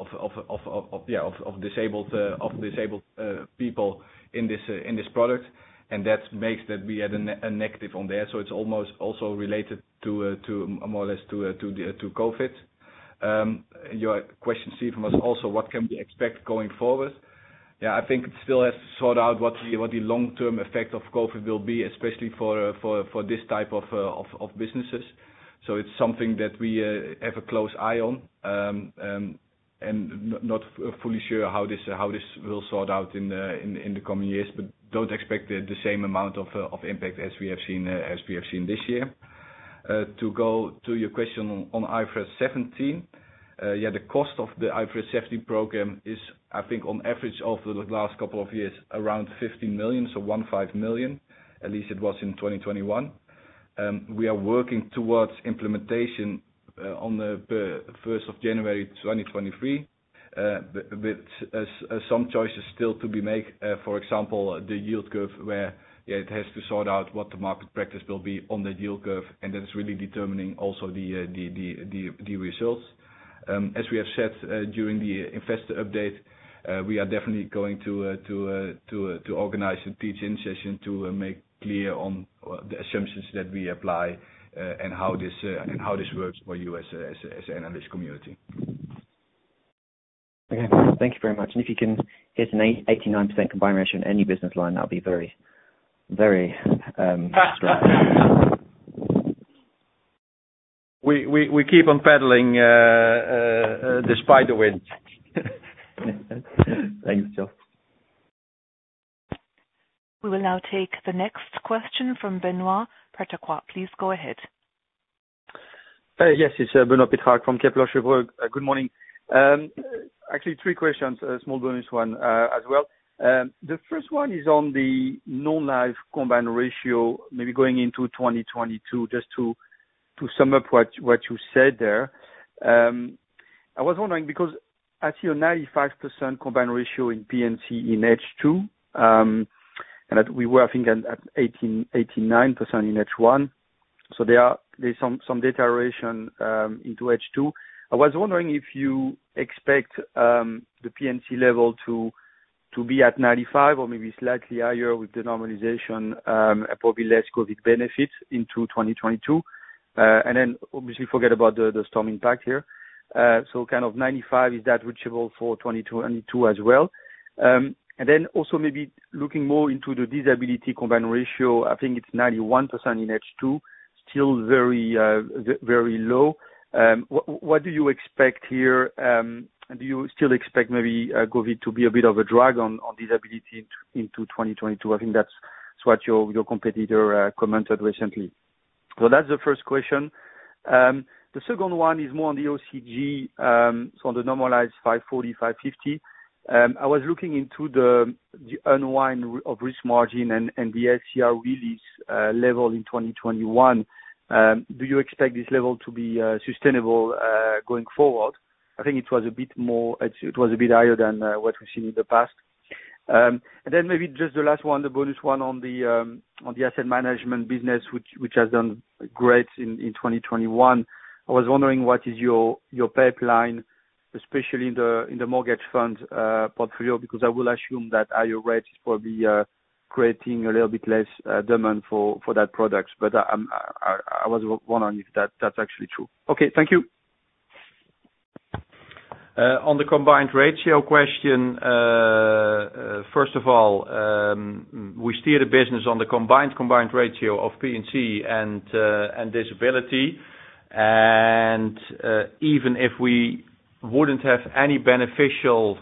of disabled people in this product, and that makes that we had a negative on there. So it's almost also related to more or less to COVID. Your question, Stephen, was also what can we expect going forward? Yeah, I think it still has to sort out what the long-term effect of COVID will be, especially for this type of businesses. So it's something that we have a close eye on, and not fully sure how this will sort out in the coming years. But don't expect the same amount of impact as we have seen this year. To go to your question on IFRS 17. The cost of the IFRS 17 program is, I think, on average over the last couple of years, around 15 million, so 15 million. At least it was in 2021. We are working towards implementation on the 1st of January 2023, with some choices still to be made. For example, the yield curve, where it has to sort out what the market practice will be on the yield curve, and that is really determining also the results. As we have said during the investor update, we are definitely going to organize a teach-in session to make clear on the assumptions that we apply and how this works for you as an analyst community. Okay, thank you very much. And if you can hit an 89% combined ratio in any business line, that'll be very, very strong. We keep on pedaling despite the wind. Thanks, Jos. We will now take the next question from Benoît Pétrarque. Please go ahead. Yes, it's Benoît Pétrarque from Kepler Cheuvreux. Good morning. Actually, 3 questions, a small bonus one as well. The first one is on the non-life combined ratio, maybe going into 2022, just to sum up what you said there. I was wondering, because I see a 95% combined ratio in P&C in H2, and that we were, I think, at 89% in H1. So there's some deterioration into H2. I was wondering if you expect the P&C level to be at 95 or maybe slightly higher with the normalization and probably less COVID benefits into 2022. And then obviously forget about the storm impact here. So kind of 95, is that reachable for 2022 as well? And then also maybe looking more into the disability combined ratio, I think it's 91% in H2, still very low. What do you expect here? Do you still expect maybe COVID to be a bit of a drag on disability into 2022? I think that's what your competitor commented recently. So that's the first question. The second one is more on the OCG, so on the normalized 540, 550. I was looking into the unwind of risk margin and the SCR release level in 2021. Do you expect this level to be sustainable going forward? I think it was a bit higher than what we've seen in the past. And then maybe just the last one, the bonus one on the asset management business, which has done great in 2021. I was wondering what is your pipeline, especially in the mortgage fund portfolio, because I will assume that higher rates is probably creating a little bit less demand for that product. But I was wondering if that's actually true. Okay, thank you. On the combined ratio question, first of all, we steer the business on the combined ratio of P&C and disability. And even if we wouldn't have any beneficial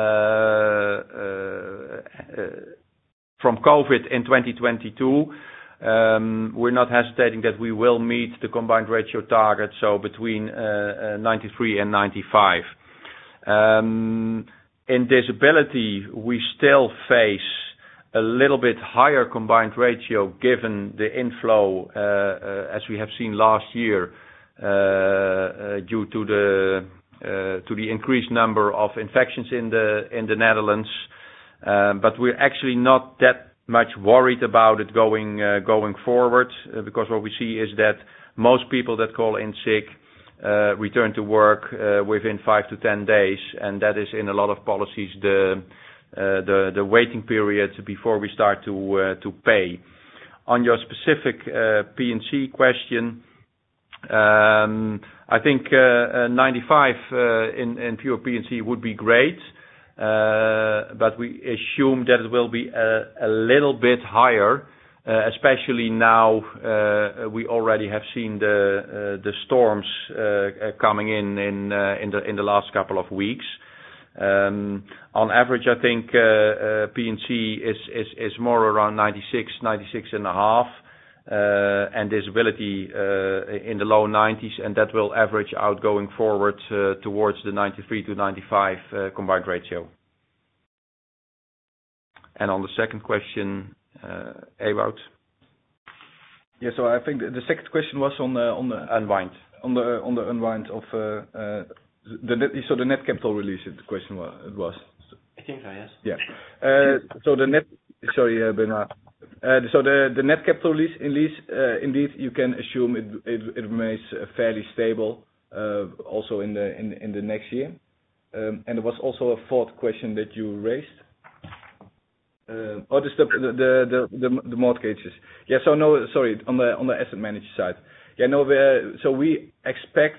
from COVID in 2022, we're not hesitating that we will meet the combined ratio target, so between 93 and 95. In disability, we still face a little bit higher combined ratio given the inflow, as we have seen last year, due to the increased number of infections in the Netherlands. But we're actually not that much worried about it going forward, because what we see is that most people that call in sick return to work within 5 to 10 days, and that is in a lot of policies the waiting period before we start to pay. On your specific P&C question, I think 95 in pure P&C would be great, but we assume that it will be a little bit higher, especially now we already have seen the storms coming in the last couple of weeks. On average, I think P&C is more around 96 and a half, and disability in the low 90s, and that will average out going forward towards the 93 to 95 combined ratio. And on the second question, Ewout. Yeah, so I think the second question was on the unwind. On the unwind of the net capital release. The question was. I think so, yes. Yeah. So the net. Sorry, Benoît. So the net capital release, indeed, you can assume it remains fairly stable, also in the next year. And there was also a fourth question that you raised. The mortgages. Yeah. So no, sorry, on the asset manager side. Yeah. No. So we expect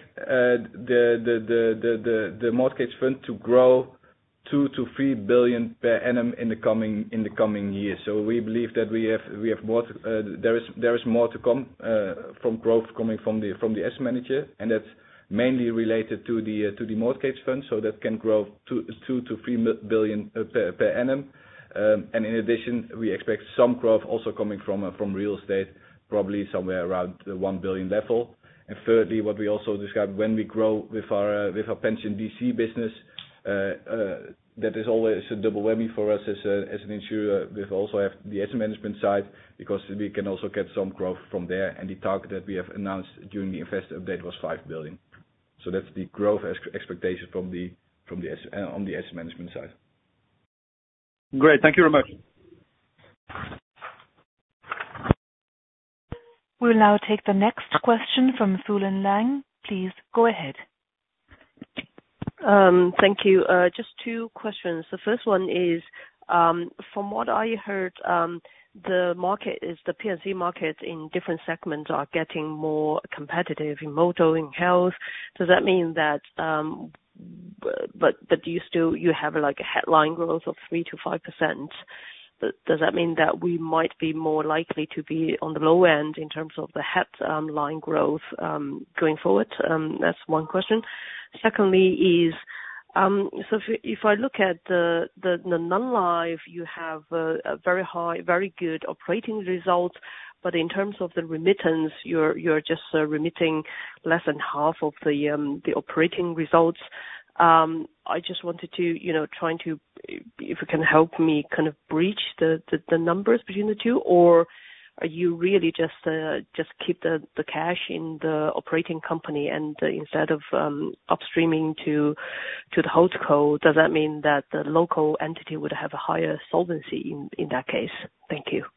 the mortgage fund to grow 2 to 3 billion per annum in the coming years. So we believe that we have more. There is more to come from growth coming from the asset manager, and that's mainly related to the mortgage fund. So that can grow 2 to 3 billion per annum. And in addition, we expect some growth also coming from real estate, probably somewhere around the 1 billion level. And thirdly, what we also described, when we grow with our pension DC business, that is always a double whammy for us as an insurer. We also have the asset management side, because we can also get some growth from there. And the target that we have announced during the investor update was 5 billion. So that's the growth expectation on the asset management side. Great. Thank you very much. We'll now take the next question from Fulin Liang. Please go ahead. Thank you. Just two questions. The first one is, from what I heard, the P&C market in different segments are getting more competitive in motor, in health. Does that mean that, but you have like a headline growth of 3 to 5%? Does that mean that we might be more likely to be on the low end in terms of the headline growth going forward? That's one question. Secondly is, so if I look at the non-life, you have a very high, very good operating results, but in terms of the remittance, you're just remitting less than half of the operating results. I just wanted to, trying to, if you can help me kind of breach the numbers between the two, or are you really just keep the cash in the operating company and instead of upstreaming to the holdco? Does that mean that the local entity would have a higher solvency in that case? Thank you.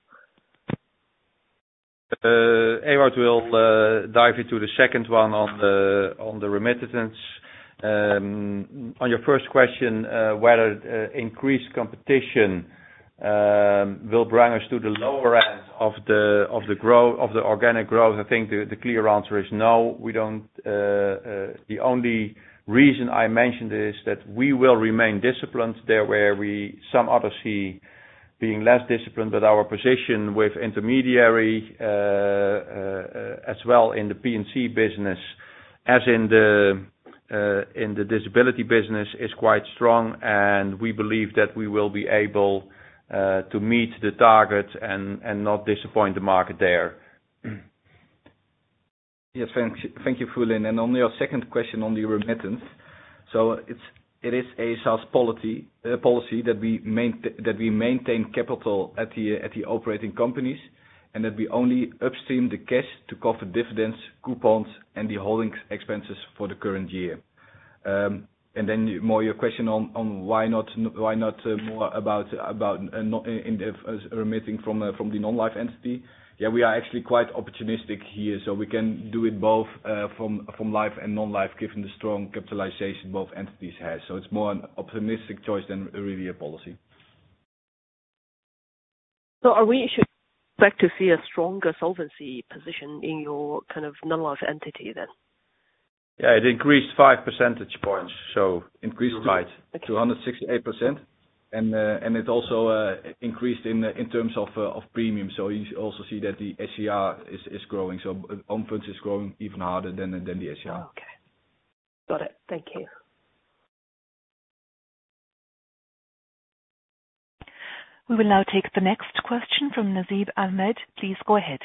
Ewout will dive into the second one on the remittance. On your first question, whether increased competition will bring us to the lower end of the growth of the organic growth, I think the clear answer is no. We don't. The only reason I mentioned is that we will remain disciplined there, where some others see being less disciplined, but our position with intermediary as well in the P&C business as in the disability business is quite strong, and we believe that we will be able to meet the target and not disappoint the market there. Yes, thank you, Fulin. And on your second question on the remittance, so it is ASR's policy that we maintain capital at the operating companies, and that we only upstream the cash to cover dividends, coupons, and the holding expenses for the current year. And then your question on why not more about not in the remitting from the non-life entity. Yeah, we are actually quite opportunistic here, so we can do it both from life and non-life, given the strong capitalization both entities has. So it's more an optimistic choice than really a policy. So should expect to see a stronger solvency position in your kind of non-life entity then? Yeah, it increased 5 percentage points, so increased to 168%. And it also increased in terms of premium. So you also see that the SCR is growing. So own funds is growing even harder than the SCR. Oh, okay, got it. Thank you. We will now take the next question from Nasib Ahmed. Please go ahead.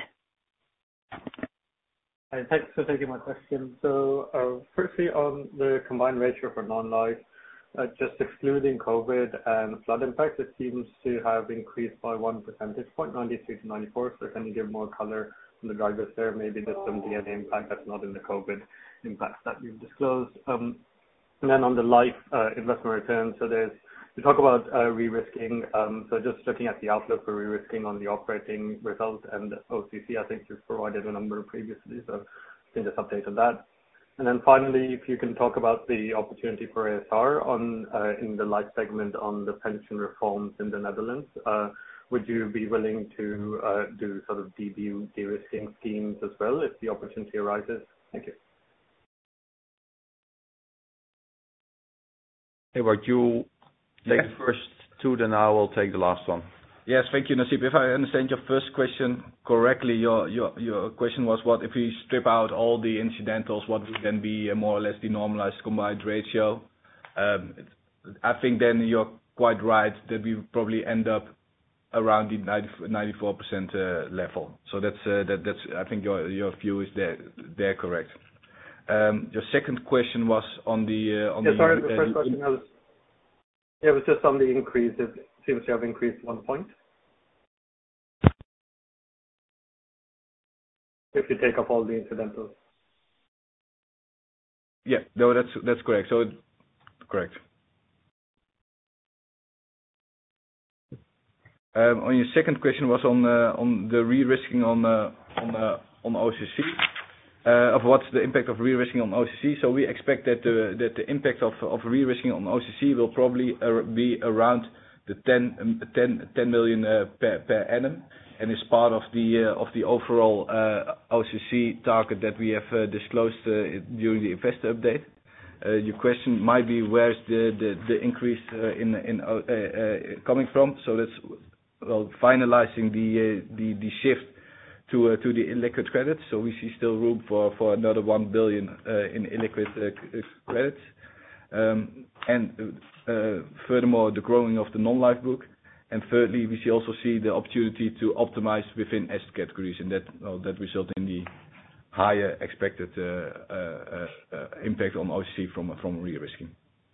Hi, thanks for taking my question. So, firstly, on the combined ratio for non-life, just excluding COVID and flood impact, it seems to have increased by 1 percentage point, 93 to 94. So can you give more color on the drivers there? Maybe there's some DNA impact that's not in the COVID impacts that you've disclosed. And then on the life investment return, so you talk about re-risking. So just looking at the outlook for re-risking on the operating result and OCC, I think you've provided a number previously, so I think just update on that. And then finally, if you can talk about the opportunity for ASR in the life segment on the pension reforms in the Netherlands. Would you be willing to do sort of de-risking schemes as well if the opportunity arises? Thank you. Hey, what you take the first two, then I will take the last one. Yes, thank you, Nasib. If I understand your first question correctly, your question was what if we strip out all the incidentals, what would then be more or less the normalized combined ratio? I think then you're quite right that we probably end up around the 94% level. So that's I think your view is there correct. Your second question was on the sorry, the first question was it was just on the increase. It seems to have increased 1 point. If you take up all the incidentals. Yeah, no, that's correct. So correct. On your second question was on the re-risking on OCC. Of what's the impact of re-risking on OCC? So we expect that the impact of re-risking on OCC will probably be around the 10 million per annum. and is part of the overall OCC target that we have disclosed during the investor update. Your question might be where's the increase in coming from? So that's finalizing the shift to the illiquid credits. So we see still room for another 1 billion in illiquid credits. And furthermore, the growing of the non-life book. And thirdly, we also see the opportunity to optimize within asset categories, and that result in the higher expected impact on OCC from re-risking.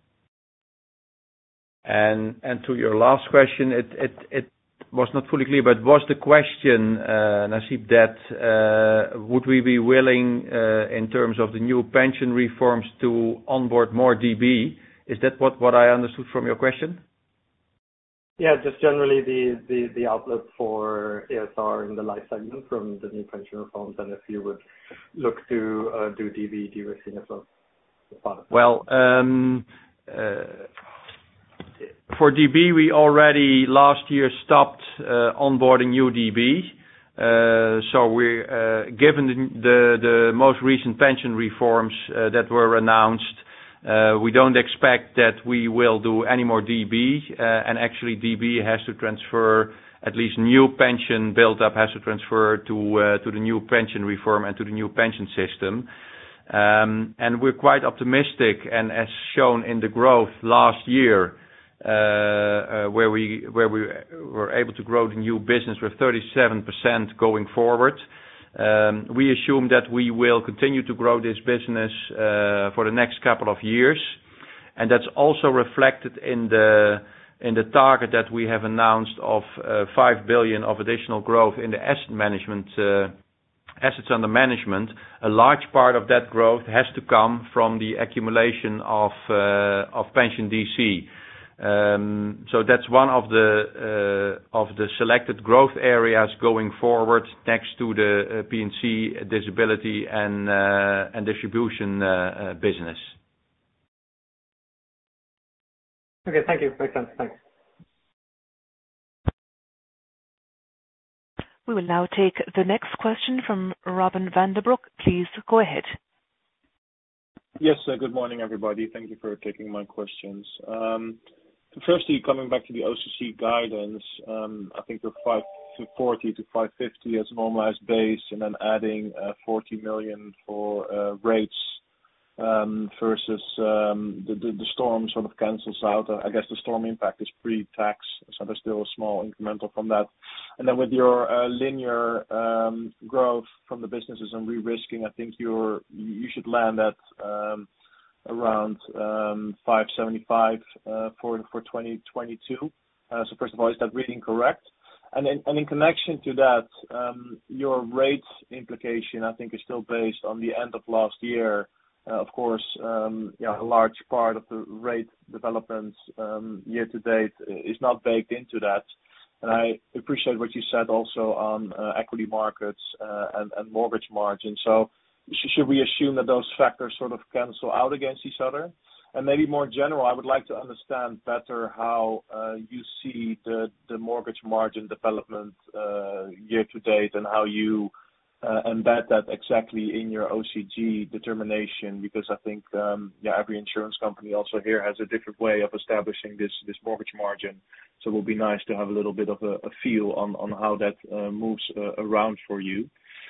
And to your last question, it was not fully clear, but was the question, Nasib, that would we be willing, in terms of the new pension reforms, to onboard more DB? Is that what I understood from your question? Yeah, just generally the outlook for ASR in the life segment from the new pension reforms, and if you would look to do DB de-risking as well as part of that. Well, for DB, we already last year stopped onboarding new DB. So we're given the most recent pension reforms that were announced, we don't expect that we will do any more DB, and actually DB has to transfer, at least new pension build-up has to transfer to the new pension reform and to the new pension system. And we're quite optimistic, and as shown in the growth last year, where we were able to grow the new business with 37% going forward. We assume that we will continue to grow this business for the next couple of years, and that's also reflected in the target that we have announced of 5 billion of additional growth in the asset management assets under management. A large part of that growth has to come from the accumulation of pension DC. So that's one of the selected growth areas going forward next to the P&C disability and distribution business. Okay, thank you. Makes sense. Thanks. We will now take the next question from Robin van den Broek. Please go ahead. Yes, good morning, everybody. Thank you for taking my questions. Firstly, coming back to the OCC guidance, I think the 540 to 550 as normalized base, and then adding 40 million for rates versus the storm sort of cancels out. I guess the storm impact is pre-tax, so there's still a small incremental from that. And then with your linear growth from the businesses and re-risking, I think you should land at around 575 for 2022. So first of all, is that reading correct? And in connection to that, your rate implication, I think, is still based on the end of last year. Of course, a large part of the rate development year to date is not baked into that. And I appreciate what you said also on equity markets and mortgage margin. So should we assume that those factors sort of cancel out against each other? And maybe more general, I would like to understand better how you see the mortgage margin development year to date, and how you embed that exactly in your OCG determination, because I think every insurance company also here has a different way of establishing this mortgage margin. So it will be nice to have a little bit of a feel on how that moves around for you.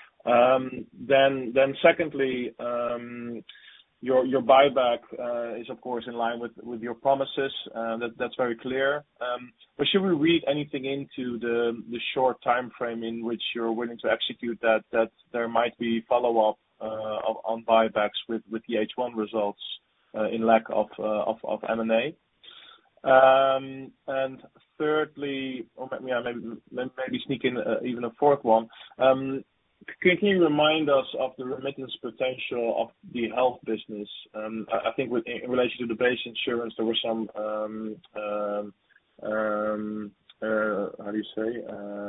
Then secondly, your buyback is of course in line with your promises. That's very clear. But should we read anything into the short time frame in which you're willing to execute that there might be follow up on buybacks with the H1 results in lack of M&A? And thirdly, or maybe sneak in even a fourth one. Can you remind us of the remittance potential of the health business? I think in relation to the base insurance, there were some, how do you say?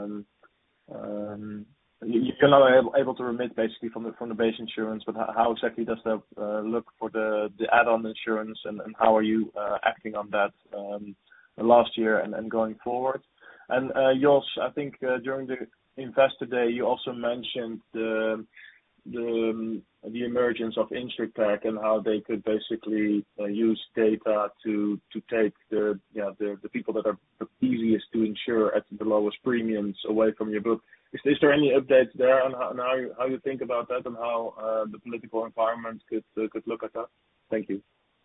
You're not able to remit basically from the base insurance, but how exactly does that look for the add-on insurance, and how are you acting on that last year and going forward? And Jos, I think during the Investor Day, you also mentioned the emergence of InsurTech and how they could basically use data to take the people that are the easiest to insure at the lowest premiums away from your book. Is there any updates there on how you think about that and how the political environment could look at that? Thank you.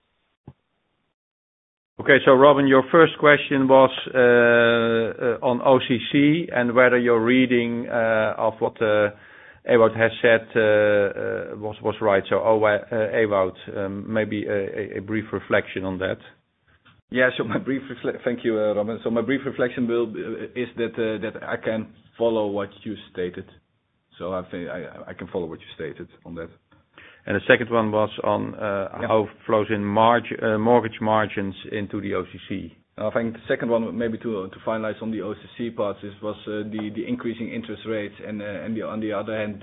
Okay, so Robin, your first question was on OCC and whether your reading of what Ewout has said was right. So, Ewout, maybe a brief reflection on that. Yeah, so thank you, Robin. So my brief reflection is that I can follow what you stated. So I think I can follow what you stated on that. And the second one was on how flows in mortgage margins into the OCC. I think the second one, maybe to finalize on the OCC part, was the increasing interest rates and on the other hand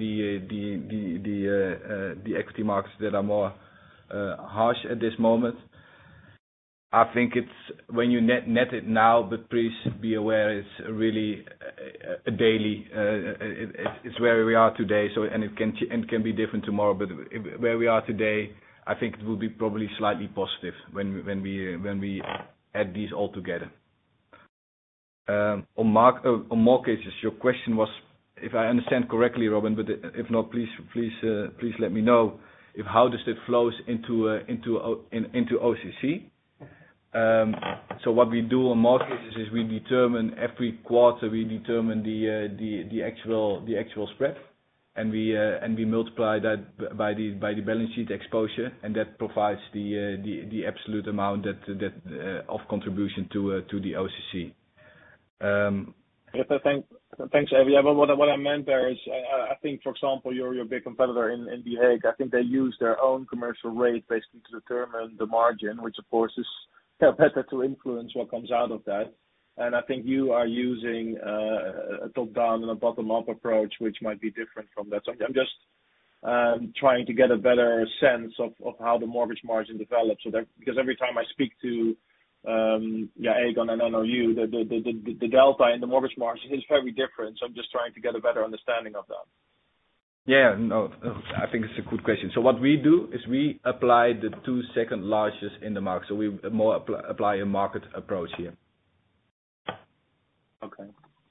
the equity markets that are more harsh at this moment. I think it's when you net it now, but please be aware it's really a daily. It's where we are today. So and it can be different tomorrow. But where we are today, I think it will be probably slightly positive when we add these all together. On mortgages, your question was, if I understand correctly, Robin, but if not, please let me know. How does it flows into OCC? So what we do on mortgages is we determine every quarter the actual spread, and we multiply that by the balance sheet exposure, and that provides the absolute amount that of contribution to the OCC. Thanks, Evie. But what I meant there is, I think, for example, your big competitor in The Hague, I think they use their own commercial rate basically to determine the margin, which of course is better to influence what comes out of that. And I think you are using a top-down and a bottom-up approach, which might be different from that. So I'm just trying to get a better sense of how the mortgage margin develops. So that, because every time I speak to Aegon and NLU, the delta in the mortgage margin is very different. So I'm just trying to get a better understanding of that. Yeah, no, I think it's a good question. So what we do is we apply the 2 second largest in the market. So we more apply a market approach here. Okay.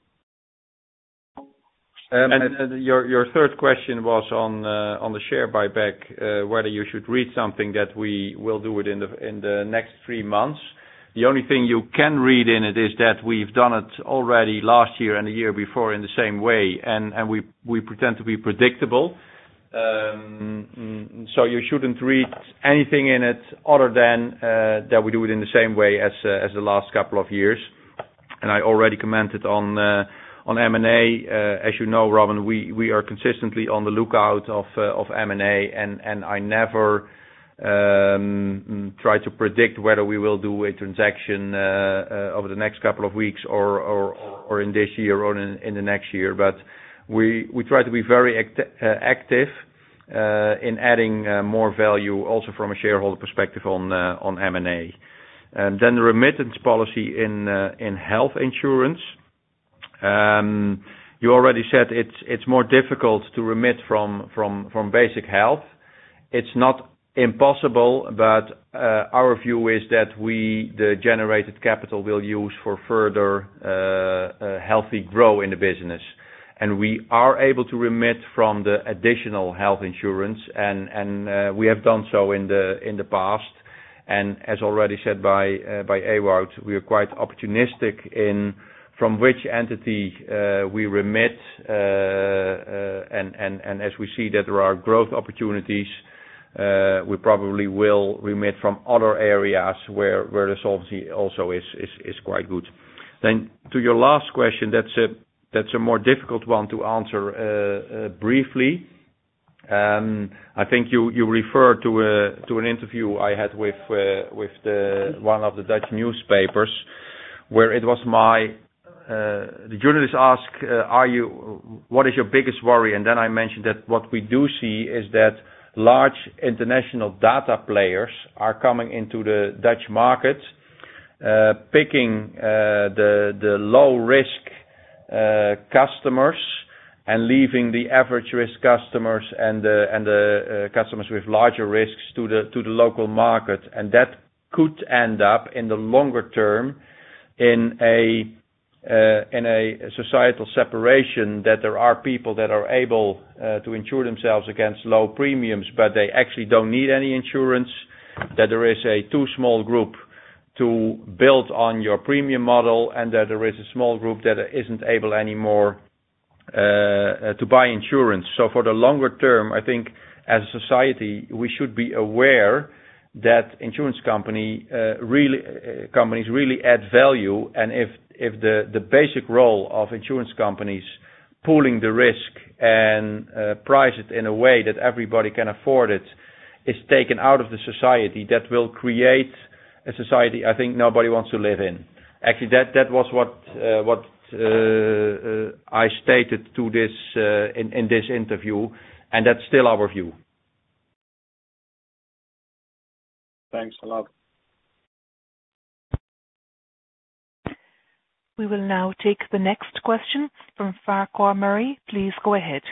And your third question was on the share buyback, whether you should read something that we will do it in the next 3 months. The only thing you can read in it is that we've done it already last year and the year before in the same way, and we pretend to be predictable. So you shouldn't read anything in it other than that we do it in the same way as the last couple of years. And I already commented on M&A. As you know, Robin, we are consistently on the lookout of M&A, and I never try to predict whether we will do a transaction over the next couple of weeks or in this year or in the next year. But we try to be very active in adding more value also from a shareholder perspective on M&A. And then the remittance policy in health insurance. You already said it's more difficult to remit from basic health. It's not impossible, but our view is that the generated capital will use for further healthy growth in the business, and we are able to remit from the additional health insurance, and we have done so in the past. And as already said by Ewout, we are quite opportunistic in from which entity we remit, and as we see that there are growth opportunities, we probably will remit from other areas where the solvency also is quite good. Then to your last question, that's a more difficult one to answer briefly. I think you referred to an interview I had with one of the Dutch newspapers, where it was the journalist asked, what is your biggest worry? And then I mentioned that what we do see is that large international data players are coming into the Dutch market, picking the low risk customers and leaving the average risk customers and the customers with larger risks to the local market. And that could end up in the longer term in a societal separation, that there are people that are able to insure themselves against low premiums, but they actually don't need any insurance, that there is a too small group to build on your premium model, and that there is a small group that isn't able anymore to buy insurance. So for the longer term, I think as a society, we should be aware that insurance companies really add value, and if the basic role of insurance companies pooling the risk and price it in a way that everybody can afford it is taken out of the society, that will create a society I think nobody wants to live in. Actually, that was what I stated to this in this interview, and that's still our view. Thanks a lot. We will now take the next question from Farquhar Murray. Please go ahead.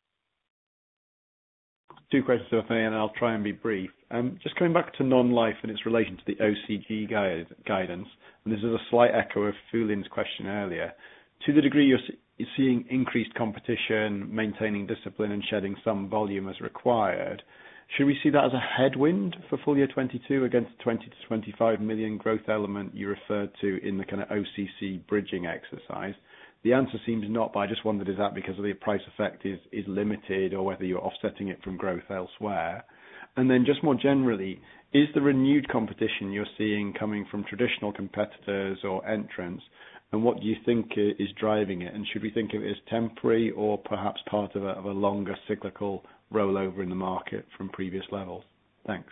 Two questions for me, and I'll try and be brief. Just coming back to non-life and its relation to the OCG guidance, and this is a slight echo of Fulin's question earlier. To the degree you're seeing increased competition, maintaining discipline and shedding some volume as required, should we see that as a headwind for full year 22 against the 20 to 25 million growth element you referred to in the kind of OCC bridging exercise? The answer seems not, but I just wondered, is that because of the price effect is limited, or whether you're offsetting it from growth elsewhere? And then just more generally, is the renewed competition you're seeing coming from traditional competitors or entrants, and what do you think is driving it? And should we think of it as temporary, or perhaps part of a longer cyclical rollover in the market from previous levels? Thanks.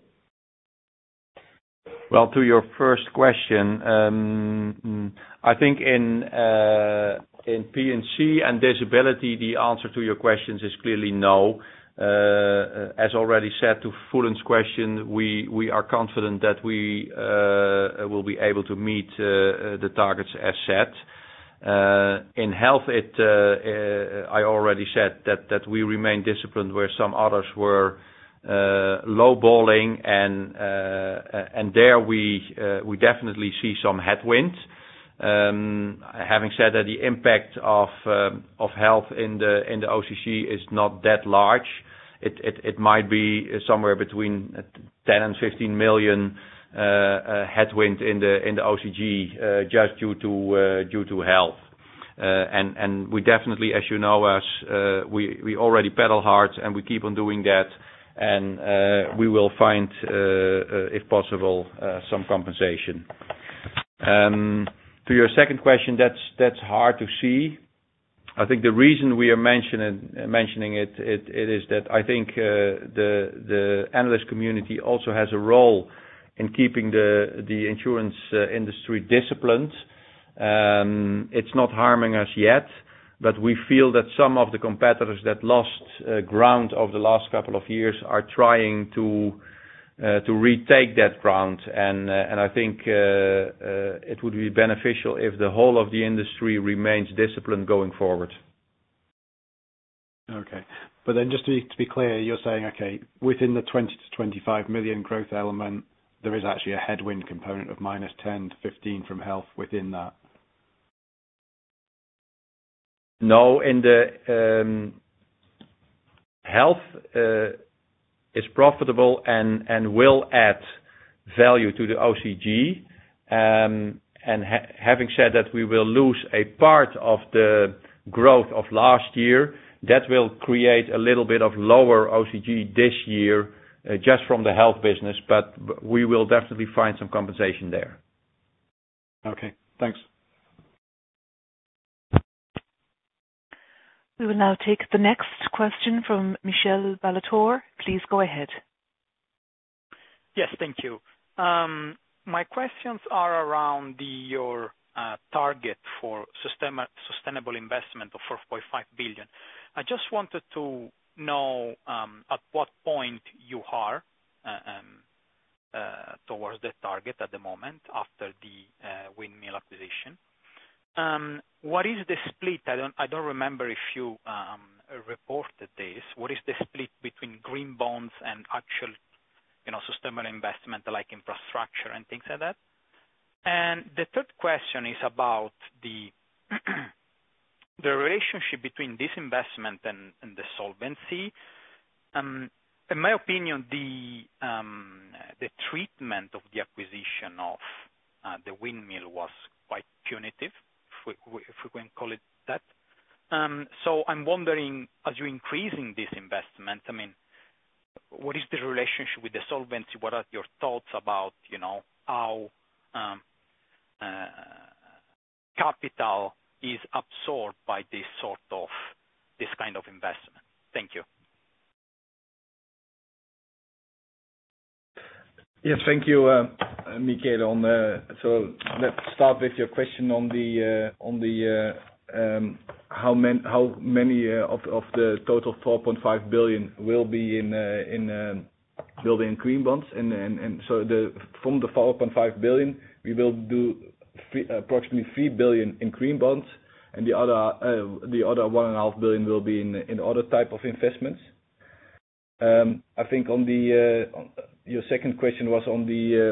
Well, to your first question, I think in P&C and disability, the answer to your questions is clearly no. As already said to Fulin's question, we are confident that we will be able to meet the targets as set. In health, I already said that we remain disciplined where some others were lowballing, and there we definitely see some headwind. Having said that, the impact of health in the OCC is not that large. It might be somewhere between 10 and 15 million headwind in the OCG just due to health. And we definitely, as you know us, we already pedal hard, and we keep on doing that, and we will find, if possible, some compensation. To your second question, that's hard to see. I think the reason we are mentioning it is that I think the analyst community also has a role in keeping the insurance industry disciplined. It's not harming us yet, but we feel that some of the competitors that lost ground over the last couple of years are trying to retake that ground, and I think it would be beneficial if the whole of the industry remains disciplined going forward. Okay, but then just to be clear, you're saying, okay, within the 20 to 25 million growth element, there is actually a headwind component of minus 10 to 15 from health within that. No, in the health is profitable and will add value to the OCG. And having said that, we will lose a part of the growth of last year. That will create a little bit of lower OCG this year, just from the health business, but we will definitely find some compensation there. Okay, thanks. We will now take the next question from Michel Ballator. Please go ahead. Yes, thank you. My questions are around your target for sustainable investment of 4.5 billion. I just wanted to know at what point you are towards the target at the moment after the windmill acquisition. What is the split? I don't remember if you reported this. What is the split between green bonds and actual, sustainable investment like infrastructure and things like that? And the third question is about the the relationship between this investment and the solvency. In my opinion, the treatment of the acquisition of the windmill was quite punitive, if we can call it that. So I'm wondering, as you're increasing this investment, what is the relationship with the solvency? What are your thoughts about, how capital is absorbed by this kind of investment? Thank you. Yes, thank you, Michele. So let's start with your question on the how many of the total 4.5 billion will be in green bonds, and so from the 4.5 billion we will do approximately 3 billion in green bonds, and the other 1.5 billion will be in other type of investments. I think on your second question was on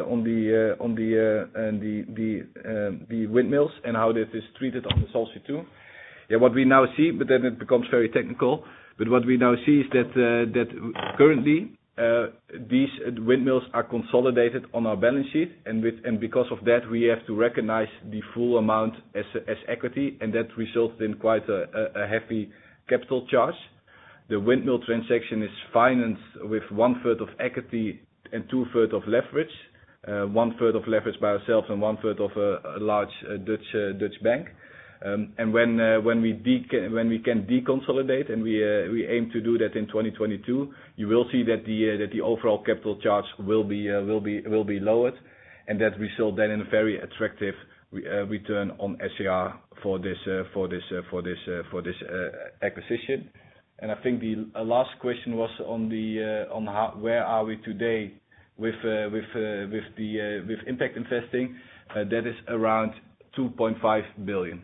the windmills and how this is treated on the Solvency II. Yeah, what we now see, but then it becomes very technical. But what we now see is that currently these windmills are consolidated on our balance sheet, and because of that we have to recognize the full amount as equity, and that results in quite a heavy capital charge. The windmill transaction is financed with 1/3 of equity and 2/3 of leverage, 1/3 of leverage by ourselves and 1/3 of a large Dutch bank. And when we can deconsolidate, and we aim to do that in 2022, you will see that the overall capital charge will be lowered, and that result then in a very attractive return on SCR for this acquisition. And I think the last question was on how, where are we today with impact investing. That is around 2.5 billion.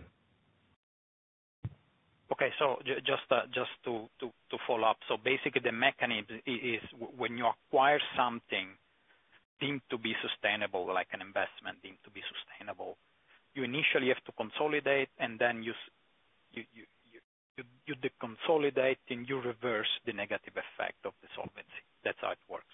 Okay, so just to follow up. So basically, the mechanism is when you acquire something deemed to be sustainable, like an investment deemed to be sustainable, you initially have to consolidate, and then you deconsolidate and you reverse the negative effect of the solvency. That's how it works.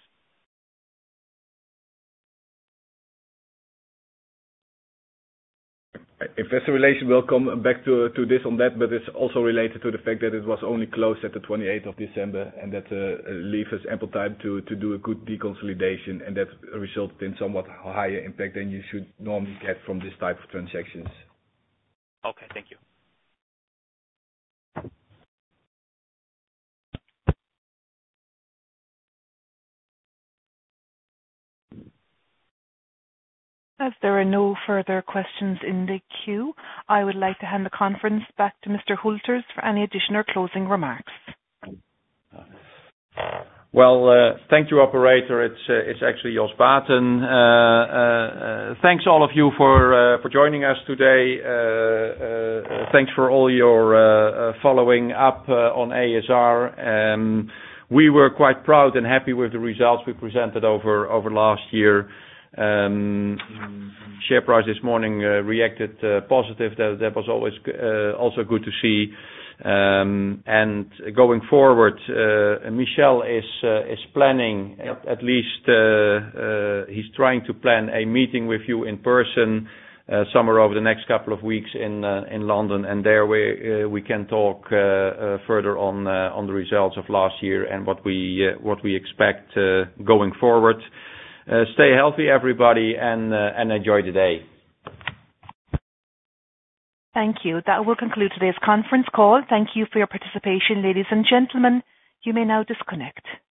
Investor Relations will come back to this on that, but it's also related to the fact that it was only closed at the 28th of December, and that leaves us ample time to do a good deconsolidation, and that resulted in somewhat higher impact than you should normally get from this type of transactions. Okay, thank you. As there are no further questions in the queue, I would like to hand the conference back to Mr. Hülters for any additional closing remarks. Well, thank you, operator. It's actually Jos Baeten. Thanks all of you for joining us today. Thanks for all your following up on ASR. We were quite proud and happy with the results we presented over last year. Share price this morning reacted positive. That was always also good to see. And going forward, Michel is planning, at least he's trying to plan a meeting with you in person somewhere over the next couple of weeks in London, and there we can talk further on the results of last year and what we expect going forward. Stay healthy, everybody, and enjoy the day. Thank you. That will conclude today's conference call. Thank you for your participation, ladies and gentlemen. You may now disconnect.